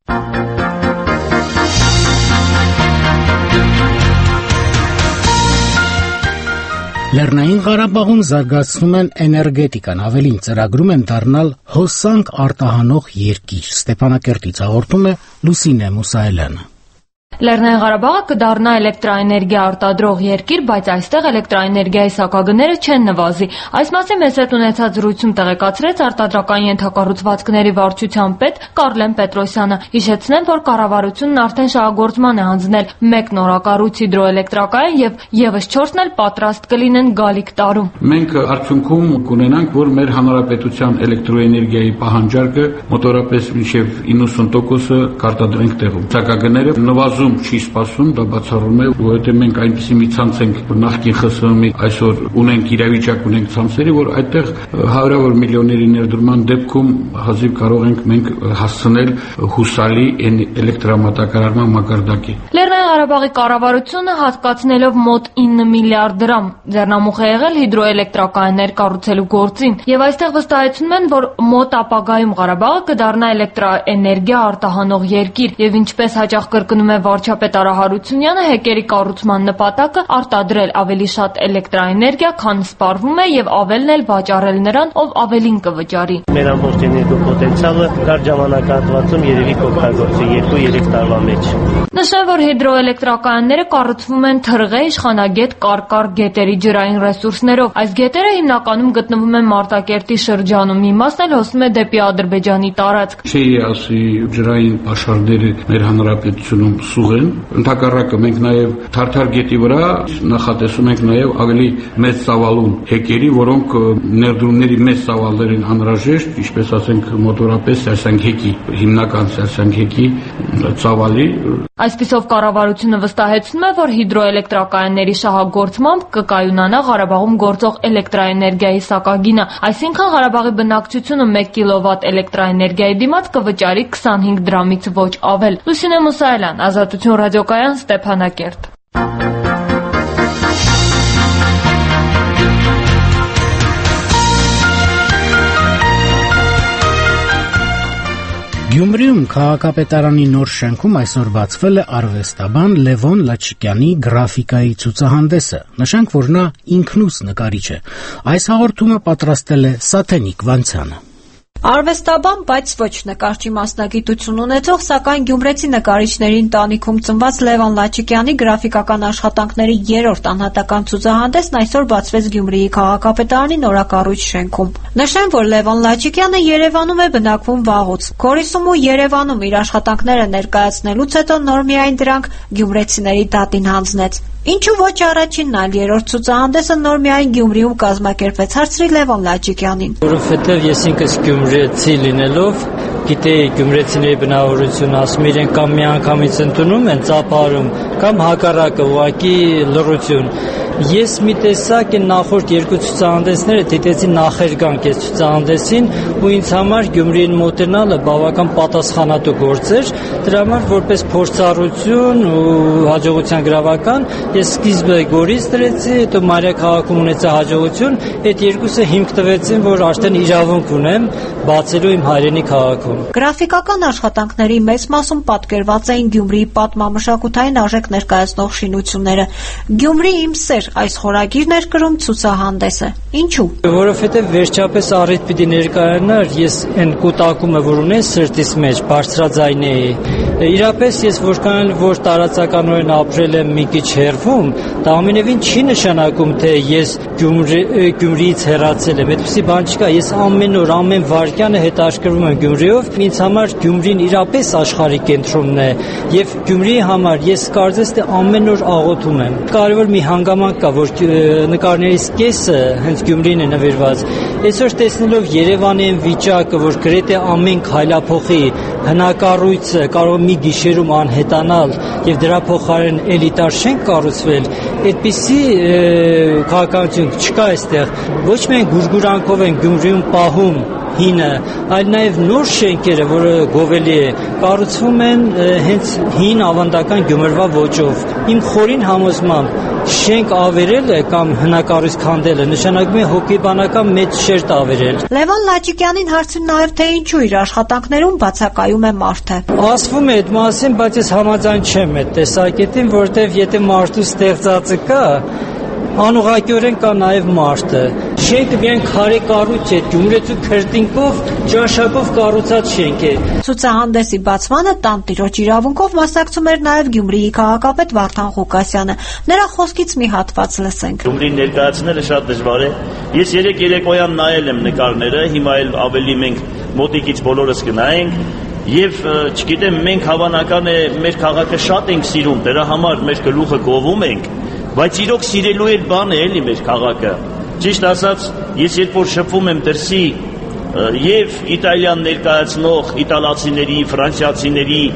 Լեռնային Ղարաբաղում զարգացնում են էներգետիկան, ավելին ծրագրում են դառնալ հոսանք արտահանող երկիր։ Ստեփանակերտից հաղորդում է Լուսինե Մուսայելյանը։ Լեռնային Ղարաբաղը կդառնա էլեկտրաէներգիա արտադրող երկիր, բայց այստեղ էլեկտրաէներգիայի սակագները չեն նվազի։ Այս մասին մեզ հետ ունեցած զրույցում տեղեկացրեց արտադրական ենթակառուցվածքների վարչության պետ Կարլեն Պետրոսյանը։ Հիշեցնեմ, որ կառավարությունն արդեն շահագործման է հանձնել 1 նորակառույց հիդրոէլեկտրակայան եւ եւս 4-ն էլ պատրաստ կլինեն գալիք տարում։ Մենք արդյունքում կունենանք, որ մեր հանրապետության էլեկտրոէներգիայի պահանջարկը մոտորապես մինչեւ 90%-ը կարտադրենք տեղում։ Սակագները նվազում չի սպասում, դա բացառում է, որովհետև մենք այնպիսի մի ցանց ենք, որ նախկին ԽՍՀՄ-ի այսօր ունենք իրավիճակ, ունենք ցանցերի, որ այդտեղ հարյուրավոր միլիոնների ներդրման դեպքում հազիվ կարող ենք մենք հասցնել հուսալի էլեկտրամատակարարման մակարդակի։ Լեռնային Ղարաբաղի կառավարությունը հատկացնելով մոտ 9 միլիարդ դրամ ձեռնամուխ է եղել հիդրոէլեկտրակայաններ կառուցելու գործին, եւ այստեղ վստահեցնում են, որ մոտ ապագայում Ղարաբաղը կդառնա էլեկտրաէներգիա արտահանող երկիր, եւ ինչպես հաճախ կրկնում է վարչապետ Արա Հարությունյանը, հեկերի կառուցման նպատակը արտադրել ավելի շատ էլեկտրաէներգիա, քան սպառվում է, եւ ավելն էլ վաճառել նրան, ով ավելին կվճարի։ Մեր ամբողջ էներգո պոտենցիալը կար ժամանակահատվածում երևի կօգտագործի 2-3 տարվա մեջ։ Նշեմ, որ հիդրոէլեկտրակայանները կառուցվում են թրղե, իշխանագետ, կարկառ գետերի ջրային ռեսուրսներով։ Այս գետերը հիմնականում գտնվում են Մարտակերտի շրջանում, մի մասն էլ հոսում է դեպի Ադրբեջանի տարածք։ Չի ասի ջրային աշխարհները մեր հանրապետությունում սուղ են։ Ընդհակառակը մենք նաև Թարթար գետի վրա նախատեսում ենք նաև ավելի մեծ ծավալուն հեկերի, որոնք ներդրումների մեծ ծավալներ են անհրաժեշտ, ինչպես ասենք մոտորապես սերսանգհեկի, հիմնական սերսանգհեկի ծավալի։ Այսպիսով կառավարությունը վստահեցնում է, որ հիդրոէլեկտրակայանների շահագործմամբ կկայունանա Ղարաբաղում գործող էլեկտրաէներգիայի սակագինը, այսինքն Ղարաբաղի բնակչությունը 1 կիլովատ էլեկտրաէներգիայի դիմաց կվճարի 25 դրամից ոչ ավել։ Լուսինե Մուսայելյան, Ազատություն ռադիոկայան, Ստեփանակերտ։ Գյումրիում քաղաքապետարանի նոր շենքում այսօր բացվել է արվեստաբան Լևոն Լաչիկյանի գրաֆիկայի ցուցահանդեսը։ Նշենք, որ նա ինքնուց նկարիչ է։ Այս հաղորդումը պատրաստել է Սաթենիկ Վանցյանը։ Արվեստաբան, բայց ոչ նկարչի մասնագիտություն ունեցող, սակայն գյումրեցի նկարիչների ընտանիքում ծնված Լևոն Լաչիկյանի գրաֆիկական աշխատանքների 3-րդ անհատական ցուցահանդեսն այսօր բացվեց Գյումրիի քաղաքապետարանի նորակառույց շենքում։ Նշեմ, որ Լևոն Լաչիկյանը Երևանում է բնակվում վաղուց։ Գորիսում ու Երևանում իր աշխատանքները ներկայացնելուց հետո նոր միայն դրանք գյումրեցիների դատին հանձնեց։ Ինչու ոչ առաջինն, այլ 3-րդ ցուցահանդեսը նոր միայն Գյումրիում կազմակերպվեց, հարցրի Լևոն Լաչիկյանին։ Որովհետև ես ինքս գյումրեցի լինելով գիտեի գյումրեցիների բնավորությունը, ասում իրենք կամ միանգամից ընդունում են, ծափարում, կամ հակառակը ուղղակի լռություն։ Ես մի տեսակ այն նախորդ 2 ցուցահանդեսները դիտեցի նախերգանք այս ցուցահանդեսին ու ինձ համար Գյումրիին մոտենալը բավական պատասխանատու գործ էր, դրա համար որպես փորձառություն ու հաջողության գրավական ես սկիզբը Գորիս դրեցի, հետո Մարիաքաղաքում ունեցա հաջողություն, այդ երկուսը հիմք տվեցին, որ արդեն իրավունք ունեմ բացելու իմ հայրենի քաղաքում։ Գրաֆիկական աշխատանքների մեծ մասում պատկերված էին Գյումրիի պատմամշակութային արժեք ներկայացնող շինությունները։ Գյումրի իմ սեր այս խորագիրն էր կրում ցուցահանդեսը։ Ինչու՞։ Որովհետև վերջապես առիթ պիտի ներկայանար, ես այն կուտակումը, որ ունեմ սրտիս մեջ, բարձրաձայն էի։ Իրապես ես որքան որ տարածականորեն ապրել եմ մի քիչ հեռվում, դա ամենևին չի նշանակում, թե ես Գյումրիից հեռացել եմ։ Այդպիսի բան չկա։ Ես ամեն օր, ամեն վայրկյանը հետաքրքրվում եմ Գյումրիով։ Ինձ համար Գյումրին իրապես աշխարհի կենտրոնն է, եւ Գյումրիի համար ես կարծես թե ամեն օր աղոթում եմ։ Կարևոր մի հանգամանք կա, որ նկարներից կեսը հենց Գյումրին է նվիրված։ Այսօր տեսնելով Երևանի այն վիճակը, որ գրեթե ամեն քայլափոխի հնակառույցը կարող մի գիշերում անհետանալ եւ դրա փոխարեն էլիտար շենք կառուցվել, այդպիսի քաղաքականություն չկա այստեղ։ Ոչ միայն գուրգուրանքով են Գյումրիում պահում հինը, այլ նաև նոր շենքերը, որը գովելի է, կառուցվում են հենց հին ավանդական Գյումրվա ոճով։ Իմ խորին համոզմամբ շենք ավերելը կամ հնակառույց քանդելը նշանակում է հոգեբանական մեծ շերտ ավերել։ Լևոն Լաչիկյանին հարցրի նաև թե ինչու իր աշխատանքներում բացակայում է մարդը։ Ասվում է այդ մասին, բայց ես համաձայն չեմ այդ տեսակետին, որովհետև եթե մարդու ստեղծածը կա, անուղղակիորեն կա նաև մարդը։ Շենքը միայն քարե կառույց է, գյումրեցու քրտինկով, ճաշակով կառուցած շենք է։ Ցուցահանդեսի բացմանը տանտիրոջ իրավունքով մասնակցում էր նաև Գյումրիի քաղաքապետ Վարդան Ղուկասյանը։ Նրա խոսքից մի հատված լսենք։ Գյումրին ներկայացնելը շատ դժվար է։ Ես երեկոյան նայել եմ նկարները, հիմա էլ ավելի մենք մոտիկից բոլորս կնայենք։ Եվ չգիտեմ, մենք հավանական է մեր քաղաքը շատ ենք սիրում, դրա համար մեր գլուխը գովում ենք, բայց իրոք սիրելու էլ բան է էլի մեր քաղաքը։ Ճիշտ ասած, ես երբ որ շփվում եմ դրսի եւ Իտալիան ներկայացնող իտալացիների, ֆրանսիացիների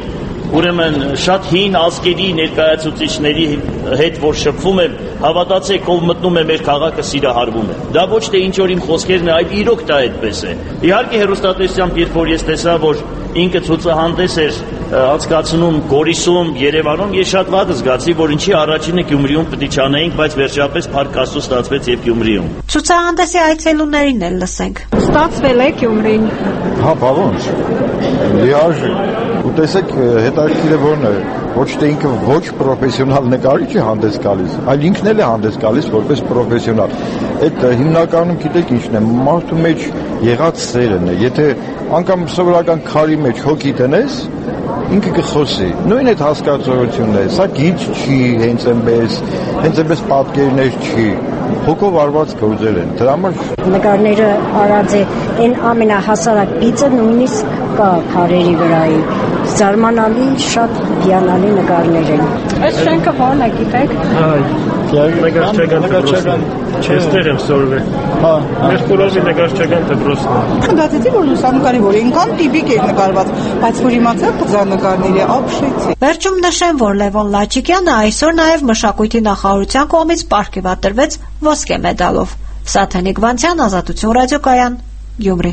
ուրեմն շատ հին ազգերի ներկայացուցիչների հետ որ շփվում եմ, հավատացեք, ով մտնում է մեր քաղաքը սիրահարվում է։ Դա ոչ թե ինչ որ իմ խոսքերն է, այլ իրոք դա այդպես է։ Իհարկե հեռուստատեսությամբ երբ որ ես տեսա, որ ինքը ցուցահանդես էր անցկացնում Գորիսում, Երևանում, ես շատ վատ զգացի, որ ինչի առաջինը Գյումրիում պետք է չանեինք, բայց վերջապես Փառք Աստծո ստացվեց եւ Գյումրիում։ Ցուցահանդեսի այցելուներին էլ լսենք։ Ստացվել է Գյումրին։ Հա, բավոնց։ Լիարժի։ Ու տեսեք, հետաքրքիր է որն է, ոչ թե ինքը ոչ պրոֆեսիոնալ նկարիչ է հանդես գալիս, այլ ինքն էլ է հանդես գալիս որպես պրոֆեսիոնալ։ Այդ հիմնականում գիտեք ինչն է, մարդու մեջ եղած սերն է։ Եթե անգամ սովորական քարի մեջ հոգի տնես, ինքը կխոսի։ Նույն այդ հասկացողությունն է, սա գիծ չի, հենց այնպես պատկերներ չի։ Հոգով արված գործեր են։ Դրա համար նկարները արած է այն ամենահասարակ գիծը նույնիսկ կա քարերի վրայի։ Զարմանալի շատ հիանալի նկարներ են։ Այս շենքը ո՞րն է, գիտեք։ Նկարչական չեստեր եմ սորվել։ Հա, Մերկուրովի նկարչական դպրոցն է։ Դատեցի, որ լուսանկարի որ ինքան տիպիկ էր նկարված, բայց որ իմացավ դա նկարների ապշեցի։ Վերջում նշեմ, որ Լևոն Լաչիկյանը այսօր նաև մշակույթի նախարարության կողմից պարգևատրվեց ոսկե մեդալով։ Սաթենիկ Վանցյան, Ազատություն ռադիոկայան, Գյումրի։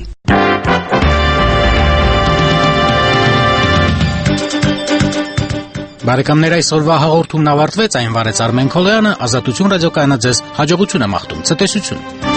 Բարեկամներ, այսօրվա հաղորդումն ավարտվեց, այն վարեց Արմեն Քոլյանը, Ազատություն ռադիոկայանը ձեզ հաջողություն է մաղթում, ցտեսություն։